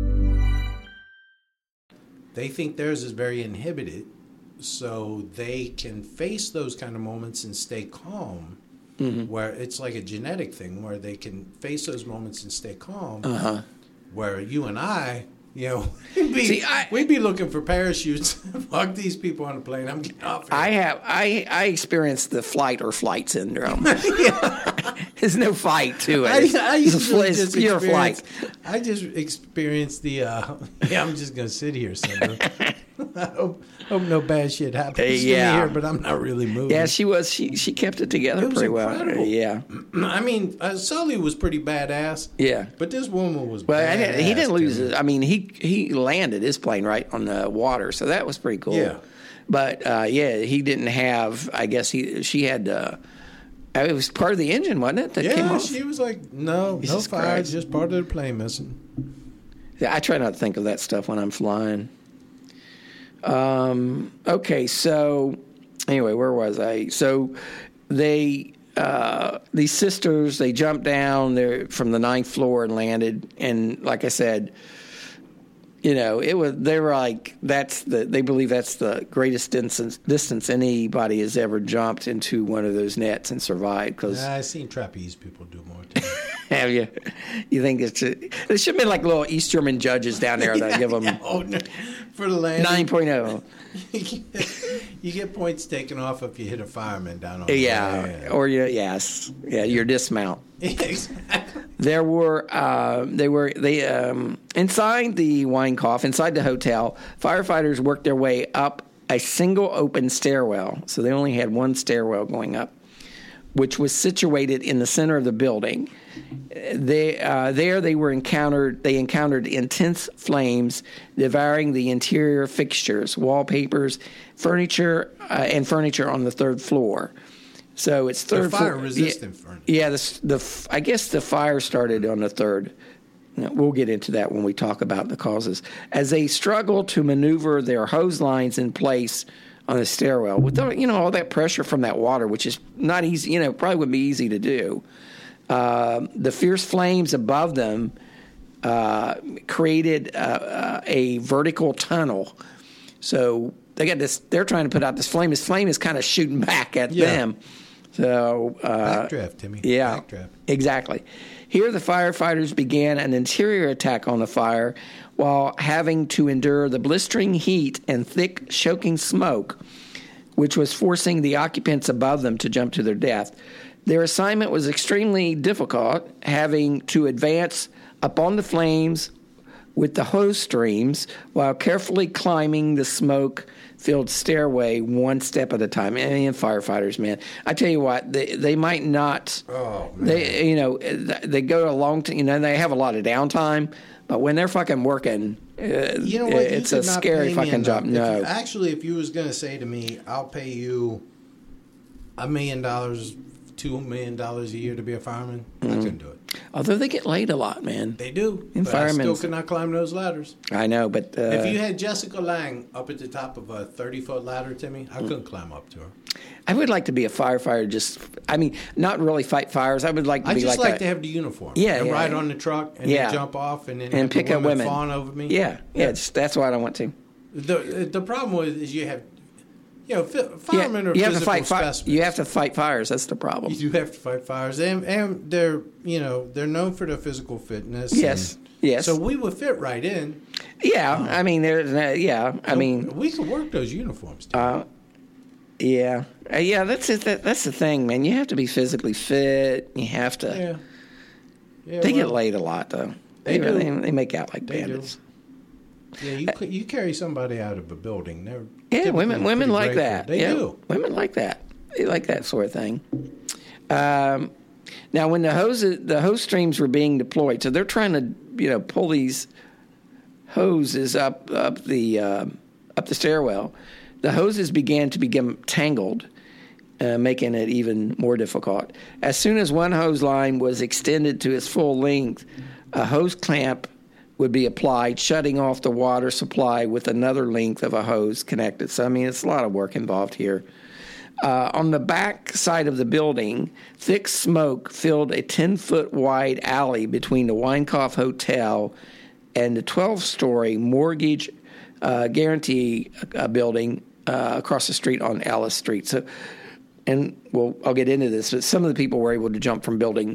They think theirs is very inhibited, so they can face those kind of moments and stay calm, where it's like a genetic thing where they can face those moments and stay calm, where you and I You know, we'd be looking for parachutes. Fuck these people on the plane. I'm getting off here. I experienced the fight or flight syndrome. There's no fight to it. It's pure flight. I just experienced the. I'm just gonna sit here, Cinder. I hope no bad shit happens to me here, but I'm not really moving. Yeah, she was. She kept it together pretty incredible. Well. Yeah. I mean, Sully was pretty badass. Yeah. But this woman was. Well, badass he didn't lose it. I mean, he landed his plane right on the water, so that was pretty cool. Yeah. But he didn't have. I guess she had. It was part of the engine, wasn't it? That came off? She was like, no fire, just part of the plane missing. Yeah, I try not to think of that stuff when I'm flying. Okay, so anyway, where was I? So these sisters, they jumped down from the 9th floor and landed, and like I said, you know, they were like, they believe that's the greatest distance anybody has ever jumped into one of those nets and survived. Cause I've seen trapeze people do more too. Have you? You think there should have been like little East German judges down there that give them for the land 9.0. You get points taken off if you hit a fireman down on the land. Or your dismount. Exactly. There were inside the Weinkauf, inside the hotel, firefighters worked their way up a single open stairwell. So they only had one stairwell going up, which was situated in the center of the building. They encountered intense flames devouring the interior fixtures, wallpapers, furniture on the 3rd floor. So it's third floor. Fire-resistant furniture. Yeah, I guess the fire started on the 3rd. We'll get into that when we talk about the causes. As they struggled to maneuver their hose lines in place on the stairwell, with all that pressure from that water, which is not easy, probably wouldn't be easy to do. The fierce flames above them created a vertical tunnel. So they're trying to put out this flame. This flame is kind of shooting back at them. So backdraft, Timmy. Yeah, backdraft. Exactly. Here, the firefighters began an interior attack on the fire while having to endure the blistering heat and thick, choking smoke, which was forcing the occupants above them to jump to their death. Their assignment was extremely difficult, having to advance upon the flames with the hose streams while carefully climbing the smoke-filled stairway one step at a time. And firefighters, man, I tell you what, they might not. Oh, man. They go a long time. They have a lot of downtime, but when they're fucking working, it's a scary fucking job. No, if you was gonna say to me, I'll pay you $1 million, $2 million a year to be a fireman, I couldn't do it. Although they get laid a lot, man. They do. And but I still could not climb those ladders. I know, but if you had Jessica Lange up at the top of a 30-foot ladder, Timmy, I couldn't climb up to her. I would like to be a firefighter. Not really fight fires. I would like to be like. I just like to have the uniform. Yeah, ride on the truck and then jump off and then pick the up women fawn over me. Yeah. That's what I want to. The problem is you have. Firemen are physical specimens. You have to fight fires. That's the problem. You do have to fight fires, and they're known for their physical fitness. Yes. So we would fit right in. Yeah, I mean, we could work those uniforms. Yeah. That's it. That's the thing, man. You have to be physically fit. You have to. Yeah. They get laid a lot, though. They do. They make out like bandits. Yeah, you carry somebody out of a building. Women like that. They do. Women like that. They like that sort of thing. Now, when the hose streams were being deployed, so they're trying to pull these hoses up the stairwell. The hoses began to become tangled, making it even more difficult. As soon as one hose line was extended to its full length, a hose clamp would be applied, shutting off the water supply with another length of a hose connected. So, it's a lot of work involved here. On the back side of the building, thick smoke filled a 10-foot wide alley between the Weinkauf Hotel and the 12-story mortgage guarantee building across the street on Ellis Street. So, I'll get into this, but some of the people were able to jump from building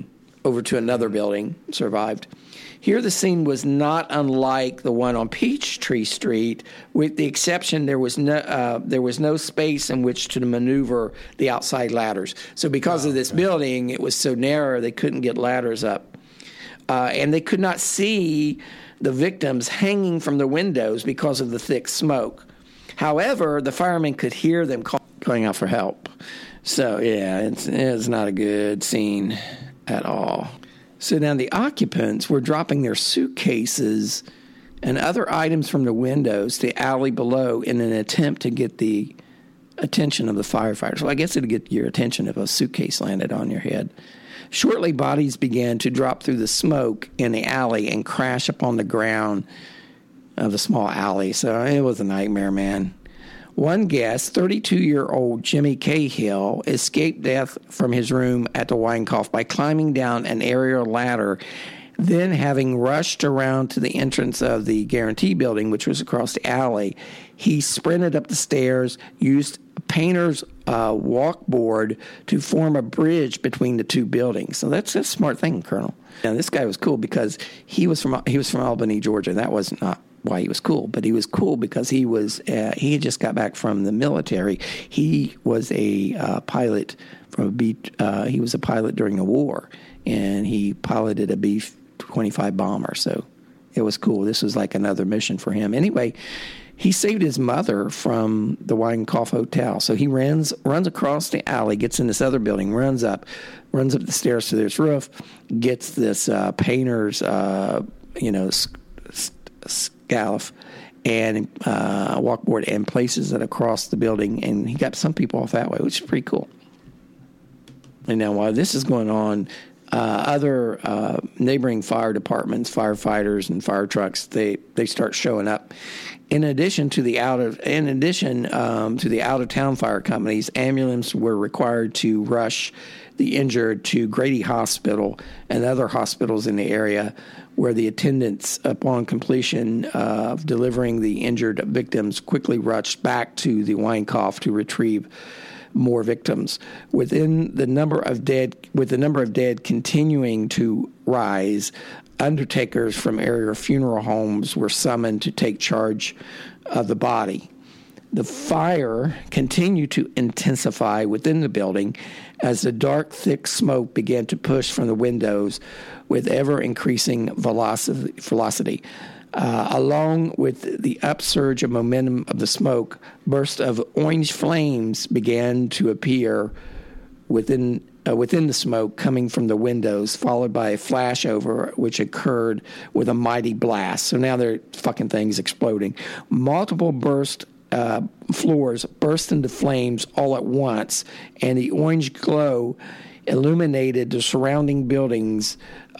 over to another building, survived. Here the scene was not unlike the one on Peachtree Street, with the exception there was no space in which to maneuver the outside ladders. So because of this building, it was so narrow they couldn't get ladders up. And they could not see the victims hanging from the windows because of the thick smoke. However, the firemen could hear them calling out for help. So, yeah, it's not a good scene at all. So now the occupants were dropping their suitcases and other items from the windows to the alley below in an attempt to get the attention of the firefighters. Well, I guess it'd get your attention if a suitcase landed on your head. Shortly, bodies began to drop through the smoke in the alley and crash upon the ground of the small alley. So it was a nightmare, man. One guest, 32-year-old Jimmy Cahill, escaped death from his room at the Weinkauf by climbing down an aerial ladder, then having rushed around to the entrance of the Guarantee building, which was across the alley. He sprinted up the stairs, used a painter's walkboard to form a bridge between the two buildings. So that's a smart thing, Colonel. And this guy was cool because he was from Albany, Georgia. That was not why he was cool, but he was cool because he had just got back from the military. He was a pilot he was a pilot during the war, and he piloted a B-25 bomber. So it was cool. This was like another mission for him. Anyway, he saved his mother from the Weinkauf Hotel. So he runs across the alley, gets in this other building, runs up the stairs to this roof, gets this painter's, scallop and walkboard and places it across the building, and he got some people off that way, which is pretty cool. And now while this is going on, other neighboring fire departments, firefighters and fire trucks, they start showing up. In addition to the out of town fire companies, ambulances were required to rush the injured to Grady Hospital and other hospitals in the area, where the attendants, upon completion of delivering the injured victims, quickly rushed back to the Weinkauf to retrieve more victims. With the number of dead continuing to rise, undertakers from area funeral homes were summoned to take charge of the body. The fire continued to intensify within the building as the dark, thick smoke began to push from the windows with ever-increasing velocity. Along with the upsurge of momentum of the smoke, bursts of orange flames began to appear within the smoke coming from the windows, followed by a flashover which occurred with a mighty blast. So now there are fucking things exploding. Multiple floors burst into flames all at once, and the orange glow illuminated the surrounding buildings,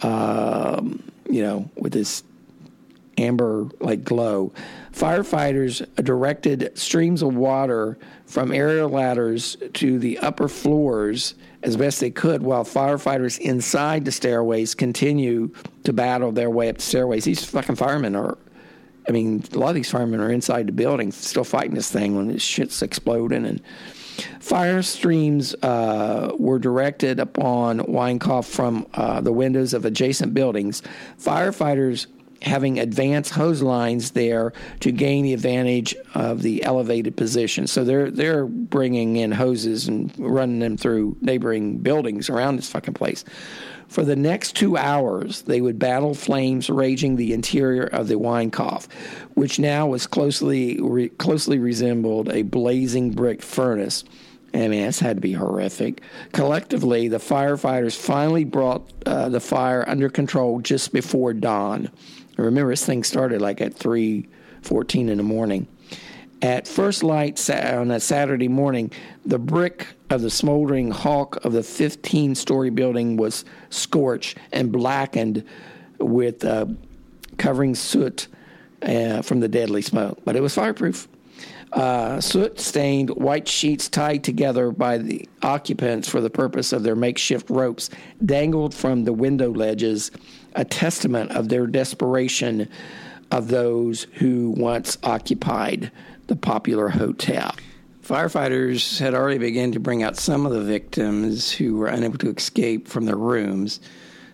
with this amber-like glow. Firefighters directed streams of water from aerial ladders to the upper floors as best they could, while firefighters inside the stairways continue to battle their way up the stairways. These fucking firemen a lot of these firemen are inside the building still fighting this thing when this shit's exploding. And fire streams were directed upon Weinkauf from the windows of adjacent buildings. Firefighters having advanced hose lines there to gain the advantage of the elevated position. So they're bringing in hoses and running them through neighboring buildings around this fucking place. For the next 2 hours, they would battle flames raging the interior of the Weinkauf, which now was closely resembled a blazing brick furnace. I mean, this had to be horrific. Collectively, the firefighters finally brought the fire under control just before dawn. Remember, this thing started like at 3:14 in the morning. At first light on that Saturday morning, the brick of the smoldering hulk of the 15-story building was scorched and blackened with covering soot from the deadly smoke. But it was fireproof. Soot-stained white sheets tied together by the occupants for the purpose of their makeshift ropes dangled from the window ledges, a testament of their desperation of those who once occupied the popular hotel. Firefighters had already begun to bring out some of the victims who were unable to escape from their rooms.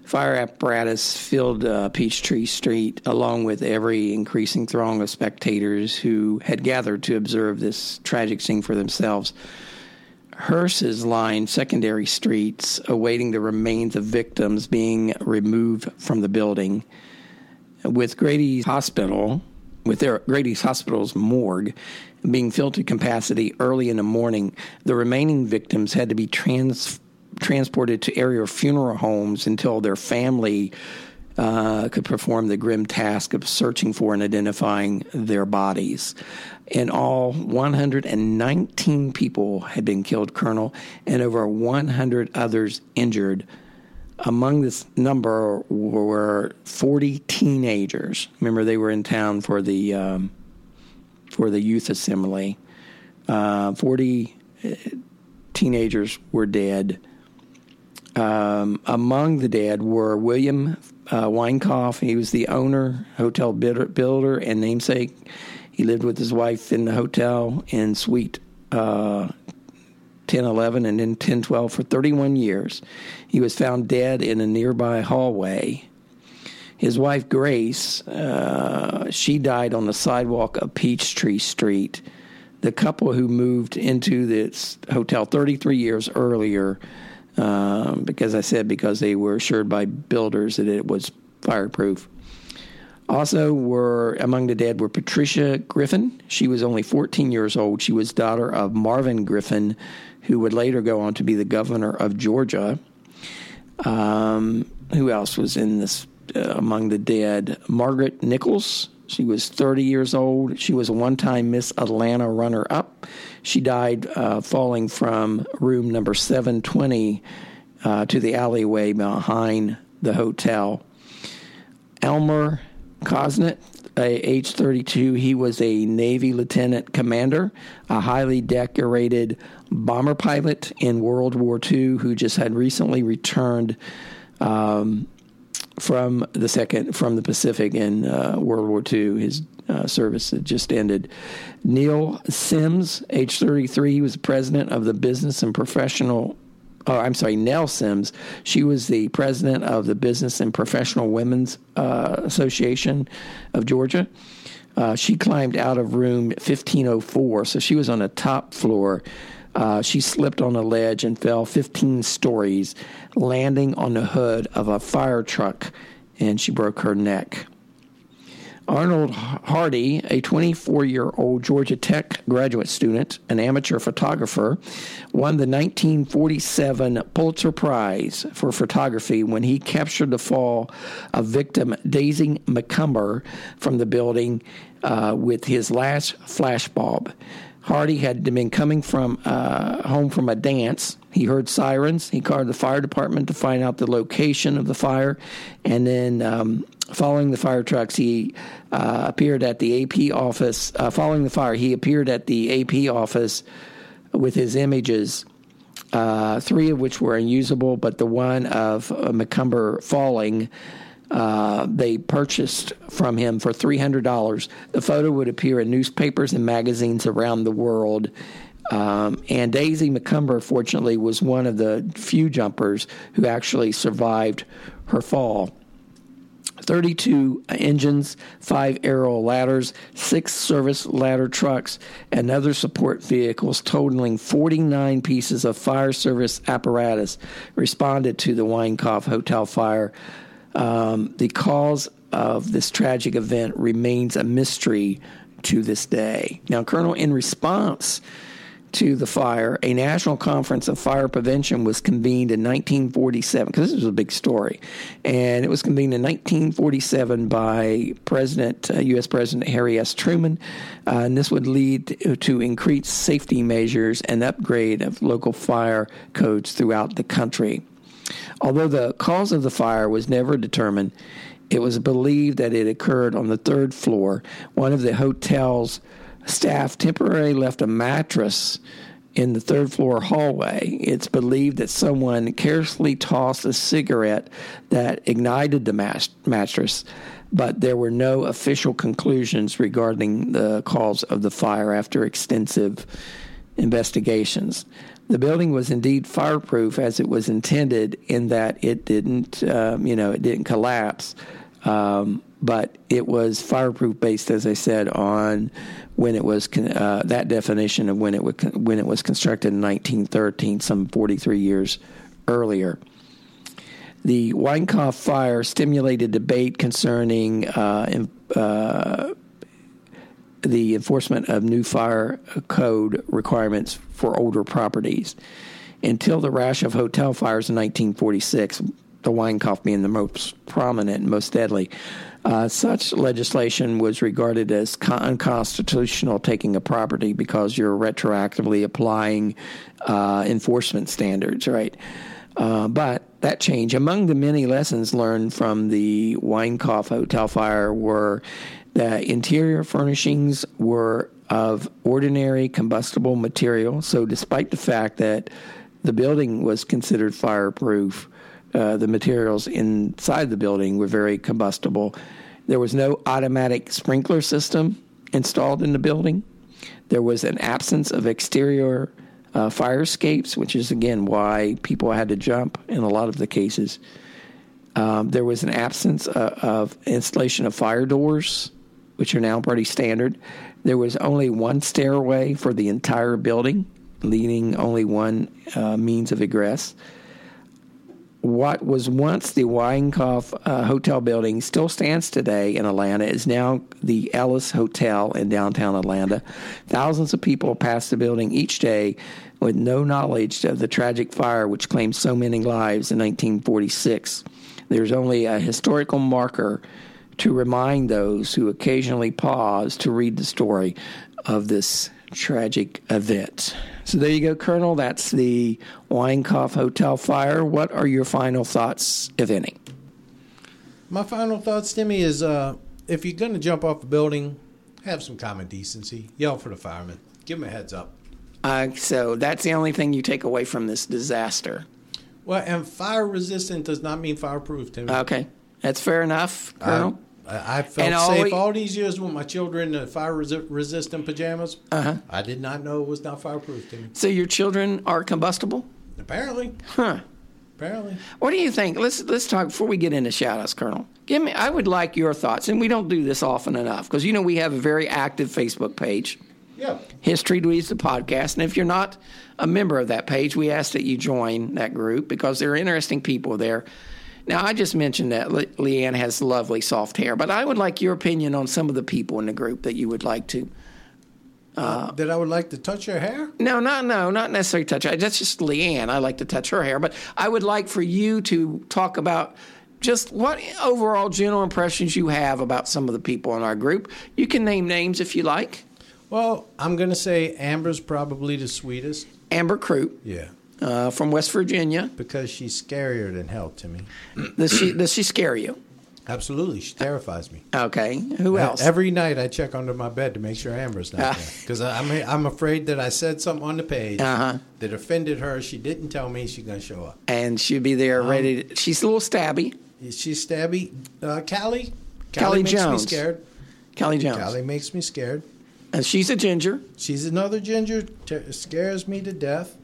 Fire apparatus filled Peachtree Street, along with every increasing throng of spectators who had gathered to observe this tragic scene for themselves. Hearses lined secondary streets, awaiting the remains of victims being removed from the building. With Grady's Hospital's morgue being filled to capacity early in the morning, the remaining victims had to be transported to area funeral homes until their family could perform the grim task of searching for and identifying their bodies. In all, 119 people had been killed, Colonel, and over 100 others injured. Among this number were 40 teenagers. Remember, they were in town for the youth assembly. 40 teenagers were dead. Among the dead were William Weinkauf. He was the owner, hotel builder, and namesake. He lived with his wife in the hotel in Suite 1011 and then 1012 for 31 years. He was found dead in a nearby hallway. His wife, Grace, she died on the sidewalk of Peachtree Street. The couple who moved into this hotel 33 years earlier, because they were assured by builders that it was fireproof. Also among the dead were Patricia Griffin. She was only 14 years old. She was daughter of Marvin Griffin, who would later go on to be the governor of Georgia. Who else was in this among the dead? Margaret Nichols. She was 30 years old. She was a one-time Miss Atlanta runner-up. She died falling from room number 720 to the alleyway behind the hotel. Elmer Cosnett, age 32, he was a Navy lieutenant commander, a highly decorated bomber pilot in World War II who just had recently returned from the Pacific in World War II. His service had just ended. Neil Sims, age 33, he was the president of the Business and Professional. Nell Sims. She was the president of the Business and Professional Women's Association of Georgia. She climbed out of room 1504, so she was on the top floor. She slipped on a ledge and fell 15 stories, landing on the hood of a fire truck, and she broke her neck. Arnold Hardy, a 24-year-old Georgia Tech graduate student, an amateur photographer, won the 1947 Pulitzer Prize for photography when he captured the fall of victim Daisy McCumber from the building with his last flashbulb. Hardy had been coming from home from a dance. He heard sirens. He called the fire department to find out the location of the fire. And then following the fire trucks, he appeared at the AP office. Following the fire, he appeared at the AP office with his images, 3 of which were unusable, but the one of McCumber falling, they purchased from him for $300. The photo would appear in newspapers and magazines around the world. And Daisy McCumber, fortunately, was one of the few jumpers who actually survived her fall. 32 engines, 5 aerial ladders, 6 service ladder trucks, and other support vehicles totaling 49 pieces of fire service apparatus responded to the Weinkauf Hotel fire. The cause of this tragic event remains a mystery to this day. Now, Colonel, in response to the fire, a national conference of fire prevention was convened in 1947, because this was a big story, and it was convened in 1947 by U.S. President Harry S. Truman, and this would lead to increased safety measures and upgrade of local fire codes throughout the country. Although the cause of the fire was never determined, it was believed that it occurred on the 3rd floor. One of the hotel's staff temporarily left a mattress in the 3rd floor hallway. It's believed that someone carelessly tossed a cigarette that ignited the mattress, but there were no official conclusions regarding the cause of the fire after extensive investigations. The building was indeed fireproof as it was intended, in that it didn't, it didn't collapse. But it was fireproof based, as I said, on when it was that definition of when it was constructed in 1913, some 43 years earlier. The Weinkauf fire stimulated debate concerning the enforcement of new fire code requirements for older properties. Until the rash of hotel fires in 1946, the Weinkauf being the most prominent and most deadly, such legislation was regarded as unconstitutional, taking a property because you're retroactively applying enforcement standards, right? But that changed. Among the many lessons learned from the Weinkauf hotel fire were that interior furnishings were of ordinary combustible material. So despite the fact that the building was considered fireproof, the materials inside the building were very combustible. There was no automatic sprinkler system installed in the building. There was an absence of exterior fire escapes, which is, again, why people had to jump in a lot of the cases. There was an absence of installation of fire doors, which are now pretty standard. There was only one stairway for the entire building, leaving only one means of egress. What was once the Weinkauf hotel building still stands today in Atlanta, is now the Ellis Hotel in downtown Atlanta. Thousands of people pass the building each day with no knowledge of the tragic fire which claimed so many lives in 1946. There's only a historical marker to remind those who occasionally pause to read the story of this tragic event. So there you go, Colonel. That's the Weinkauf Hotel fire. What are your final thoughts, if any? My final thoughts, Timmy, is if you're going to jump off a building, have some common decency. Yell for the firemen. Give them a heads up. So that's the only thing you take away from this disaster. Well, and fire resistant does not mean fireproof, Timmy. Okay. That's fair enough, Colonel. I felt safe all these years with my children in fire-resistant pajamas. I did not know it was not fireproof, Timmy. So your children are combustible? Apparently. Huh. Apparently. What do you think? Let's talk before we get into shout-outs, Colonel. I would like your thoughts, and we don't do this often enough, because, we have a very active Facebook page. Yeah. History Dweebs, the podcast. And if you're not a member of that page, we ask that you join that group, because there are interesting people there. Now, I just mentioned that Leanne has lovely soft hair, but I would like your opinion on some of the people in the group that you would like to. That I would like to touch her hair? No, not necessarily touch her. That's just Leanne. I like to touch her hair. But I would like for you to talk about just what overall general impressions you have about some of the people in our group. You can name names if you like. Well, I'm going to say Amber's probably the sweetest. Amber Croup. Yeah. From West Virginia. Because she's scarier than hell to me. Does she scare you? Absolutely. She terrifies me. Okay. Who else? Every night I check under my bed to make sure Amber's not there. Because I'm afraid that I said something on the page that offended her. She didn't tell me she's going to show up. And she'd be there ready to, she's a little stabby. She's stabby. Callie makes me scared. Callie Jones. Callie makes me scared. And she's a ginger. She's another ginger. Scares me to death.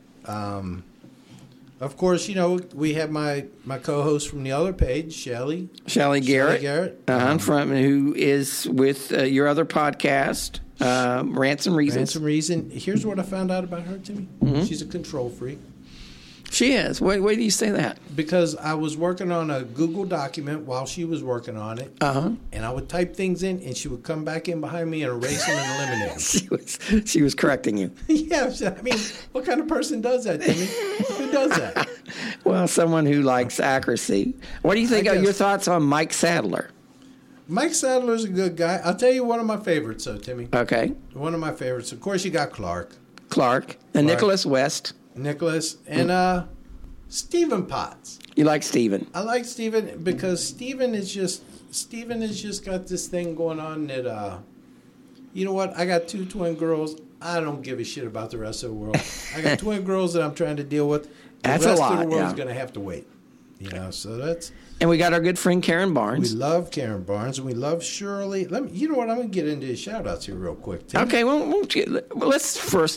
Of course, we have my co-host from the other page, Shelly Garrett. Who is with your other podcast, Rants and Reasons. Rants and Reason. Here's what I found out about her, Timmy. Mm-hmm. She's a control freak. She is. Why do you say that? Because I was working on a Google document while she was working on it. And I would type things in, and she would come back in behind me and erase them and eliminate them. She was correcting you. Yeah. I mean, what kind of person does that, Timmy? Who does that? Well, someone who likes accuracy. What do you think of your thoughts on Mike Sadler? Mike Sadler's a good guy. I'll tell you one of my favorites, though, Timmy. Okay. One of my favorites. Of course, you got Clark. And Nicholas West. And Stephen Potts. You like Stephen? I like Stephen because Stephen has just got this thing going on that, you know what? I got 2 twin girls. I don't give a shit about the rest of the world. I got twin girls that I'm trying to deal with. That's a lot. The rest of the world's going to have to wait. So that's... And we got our good friend Karen Barnes. We love Karen Barnes, and we love Shirley. You know what? I'm going to get into his shout-outs here real quick, Tim. Okay, well, let's first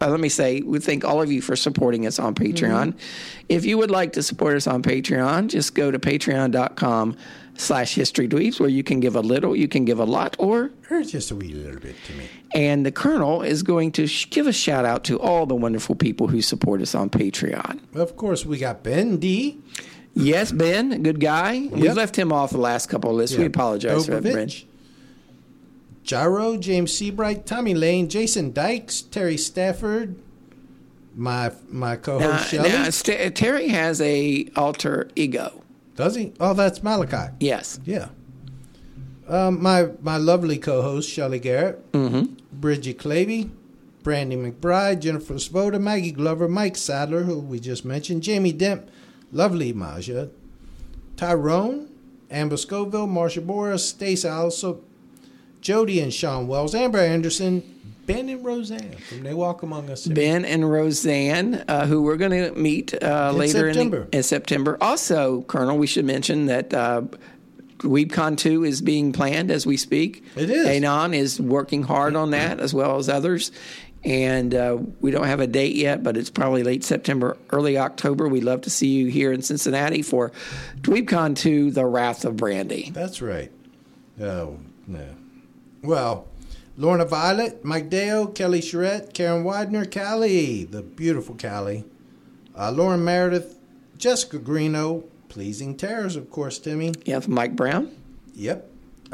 let me say, we thank all of you for supporting us on Patreon. If you would like to support us on Patreon, just go to patreon.com/historydweebs, where you can give a little, you can give a lot, or just a wee little bit to me. And the Colonel is going to give a shout out to all the wonderful people who support us on Patreon. Of course, we got Ben D. Yes, Ben, good guy. We left him off the last couple of lists. We apologize for that, Ben. Gyro, James Seabright, Tommy Lane, Jason Dykes, Terry Stafford, my co-host Shelley. Terry has a alter ego. Does he? Oh, that's Malachi. Yes. Yeah. My lovely co-host Shelley Garrett, Bridget Clavey, Brandy McBride, Jennifer Svoda, Maggie Glover, Mike Sadler, who we just mentioned, Jamie Demp, lovely Maja, Tyrone, Amber Scoville, Marsha Boris, Stace Alsop, Jody and Sean Wells, Amber Anderson, Ben and Roseanne from They Walk Among Us. Ben and Roseanne, who we're going to meet later in September. Also, Colonel, we should mention that DweebCon 2 is being planned as we speak. It is. Anon is working hard on that, as well as others. And we don't have a date yet, but it's probably late September, early October. We'd love to see you here in Cincinnati for DweebCon 2, The Wrath of Brandy. That's right. Oh, no. Well, Lorna Violet, Mike Dale, Kelly Charette, Karen Widener, Callie, the beautiful Callie, Lauren Meredith, Jessica Greeno, Pleasing Terrors, of course, Timmy. You have Mike Brown? Yep.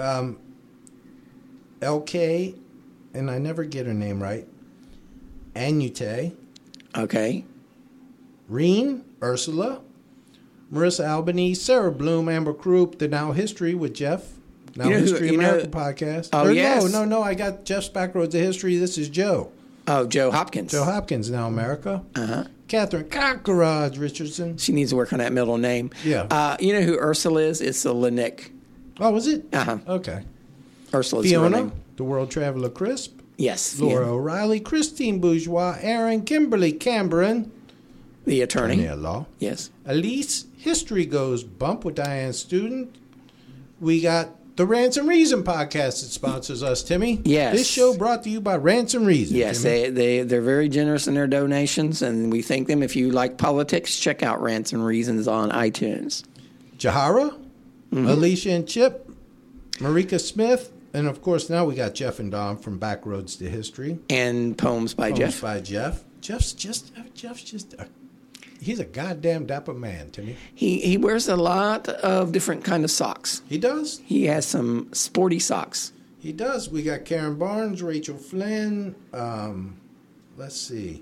LK, and I never get her name right, Anute. Okay. Reen, Ursula, Marissa Albany, Sarah Bloom, Amber Croup, The Now History with Jeff. Now History America podcast. Oh, yes. No. I got Jeff's Backroads of History. This is Joe. Oh, Joe Hopkins. Joe Hopkins, Now America. Uh-huh. Catherine Cockroach Richardson. She needs to work on that middle name. Yeah. You know who Ursula is? It's a Lenick. Oh, is it? Uh-huh. Okay. Ursula's Fiona, The World Traveler Crisp. Yes. Laura Fiona. O'Reilly, Christine Bourgeois, Aaron, Kimberly Cameron. The attorney. Law. Yes. Elise, History Goes Bump with Diane Student. We got the Ransom Reason podcast that sponsors us, Timmy. Yes. This show brought to you by Ransom Reason. Yes, Timmy. they're very generous in their donations, and we thank them. If you like politics, check out Ransom Reasons on iTunes. Jahara, Alicia and Chip, Marika Smith, and of course now we got Jeff and Don from Backroads to History. And Poems by Jeff. Jeff's just he's a goddamn dapper man, Timmy. He wears a lot of different kind of socks. He does. He has some sporty socks. He does. We got Karen Barnes, Rachel Flynn. Let's see.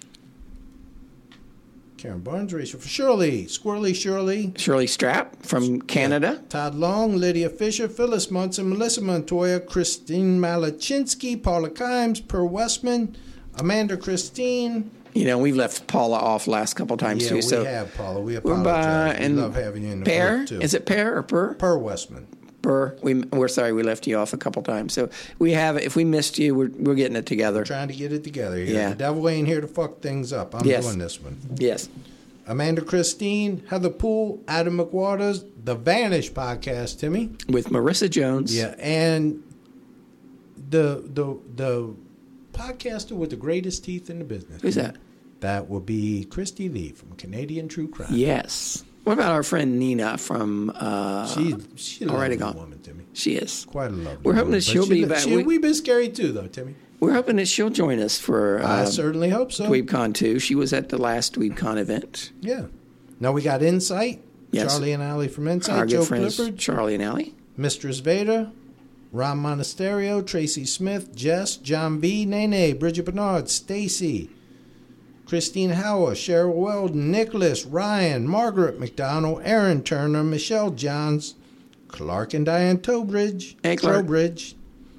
Karen Barnes, Rachel Shirley, Squirrely Shirley. Shirley Strapp from Canada. Yeah. Todd Long, Lydia Fisher, Phyllis Munson, Melissa Montoya, Christine Malachinsky, Paula Kimes, Per Westman, Amanda Christine. You know, we've left Paula off last couple times, too. Yeah, we have, Paula. We apologize. We love having you in the group, too. Is it Per or Per? Per Westman. Per. We're sorry we left you off a couple times. So we have, if we missed you, we're getting it together. We're trying to get it together here. Yeah. The devil ain't here to fuck things up. I'm doing this one. Yes. Amanda Christine, Heather Poole, Adam McWaters, The Vanish podcast, Timmy. With Marissa Jones. Yeah, and the podcaster with the greatest teeth in the business. Who's that? That will be Christy Lee from Canadian True Crime. Yes. What about our friend Nina from she's a Already lovely Gone? Woman, Timmy. She is. Quite a lovely We're hoping woman, that she'll be back. We've been scary too, though, Timmy. We're hoping that she'll join us for I certainly hope so. DweebCon 2. She was at the last DweebCon event. Yeah. Now we got Insight. Yes. Charlie and Allie from Insight. Our Joe good friends, Clifford. Charlie and Allie. Mistress Vader. Ron Monasterio. Tracy Smith. Jess. John V. Nene. Bridget Bernard. Stacy. Christine Howard, Cheryl Weldon, Nicholas, Ryan, Margaret McDonald, Aaron Turner, Michelle Johns, Clark and Diane Trowbridge. Hey, Clark. Trowbridge.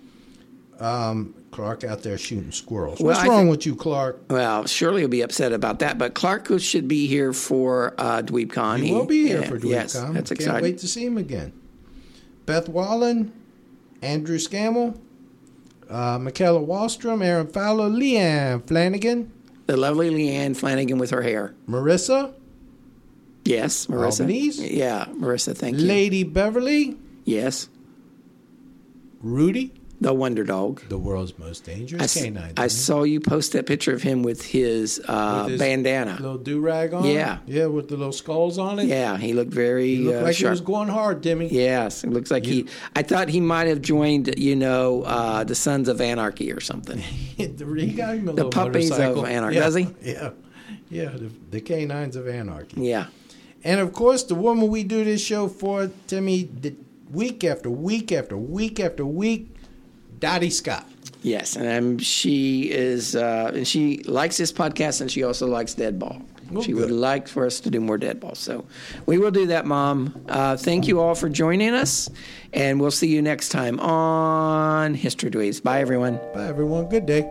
Clark out there shooting squirrels. Well, What's wrong with you, Clark? Well, Shirley will be upset about that, but Clark should be here for DweebCon. He will be here for DweebCon. Yes, that's exciting. Can't wait to see him again. Beth Wallen, Andrew Scammell, Michaela Wallstrom, Aaron Fowler, Leanne Flanagan. The lovely Leanne Flanagan with her hair. Marissa. Yes, Marissa. Albanese? Yeah, Marissa, thank you. Lady Beverly. Yes. Rudy. The Wonder Dog. The world's most dangerous canine. I saw you post that picture of him with his bandana. Little do-rag on? Yeah. Yeah, with the little skulls on it? Yeah, he looked very He looked like sharp. he was going hard, Timmy. Yes, it looks like I thought he might have joined, the Sons of Anarchy or something. He got him a The little puppies motorcycle. of Anarchy, Yeah. does he? Yeah, the canines of Anarchy. Yeah. And, of course, the woman we do this show for, Timmy, week after week after week after week, Dottie Scott. Yes, and she is, and she likes this podcast, and she also likes Deadball. Well, she good. would like for us to do more Deadball, so we will do that, Mom. Thank you all for joining us, and we'll see you next time on History Dweebs. Bye, everyone. Bye, everyone. Good day.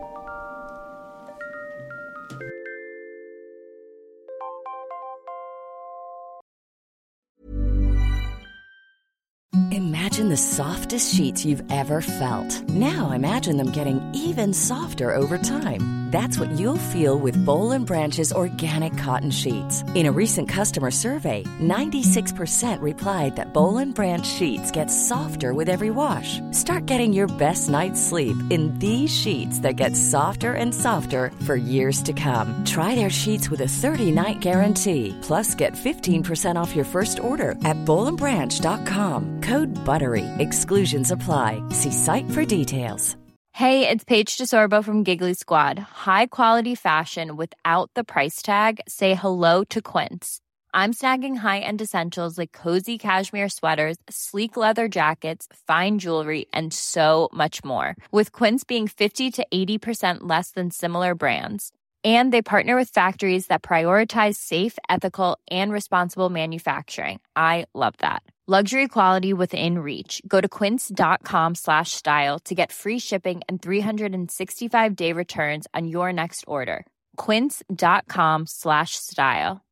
Imagine the softest sheets you've ever felt. Now imagine them getting even softer over time. That's what you'll feel with Boll & Branch's organic cotton sheets. In a recent customer survey, 96% replied that Boll & Branch sheets get softer with every wash. Start getting your best night's sleep in these sheets that get softer and softer for years to come. Try their sheets with a 30-night guarantee. Plus, get 15% off your first order at bollandbranch.com. Code BUTTERY. Exclusions apply. See site for details. Hey, it's Paige DeSorbo from Giggly Squad. High quality fashion without the price tag. Say hello to Quince. I'm snagging high-end essentials like cozy cashmere sweaters, sleek leather jackets, fine jewelry, and so much more. With Quince being 50 to 80% less than similar brands. And they partner with factories that prioritize safe, ethical, and responsible manufacturing. I love that. Luxury quality within reach. Go to quince.com/style to get free shipping and 365-day returns on your next order. Quince.com/style.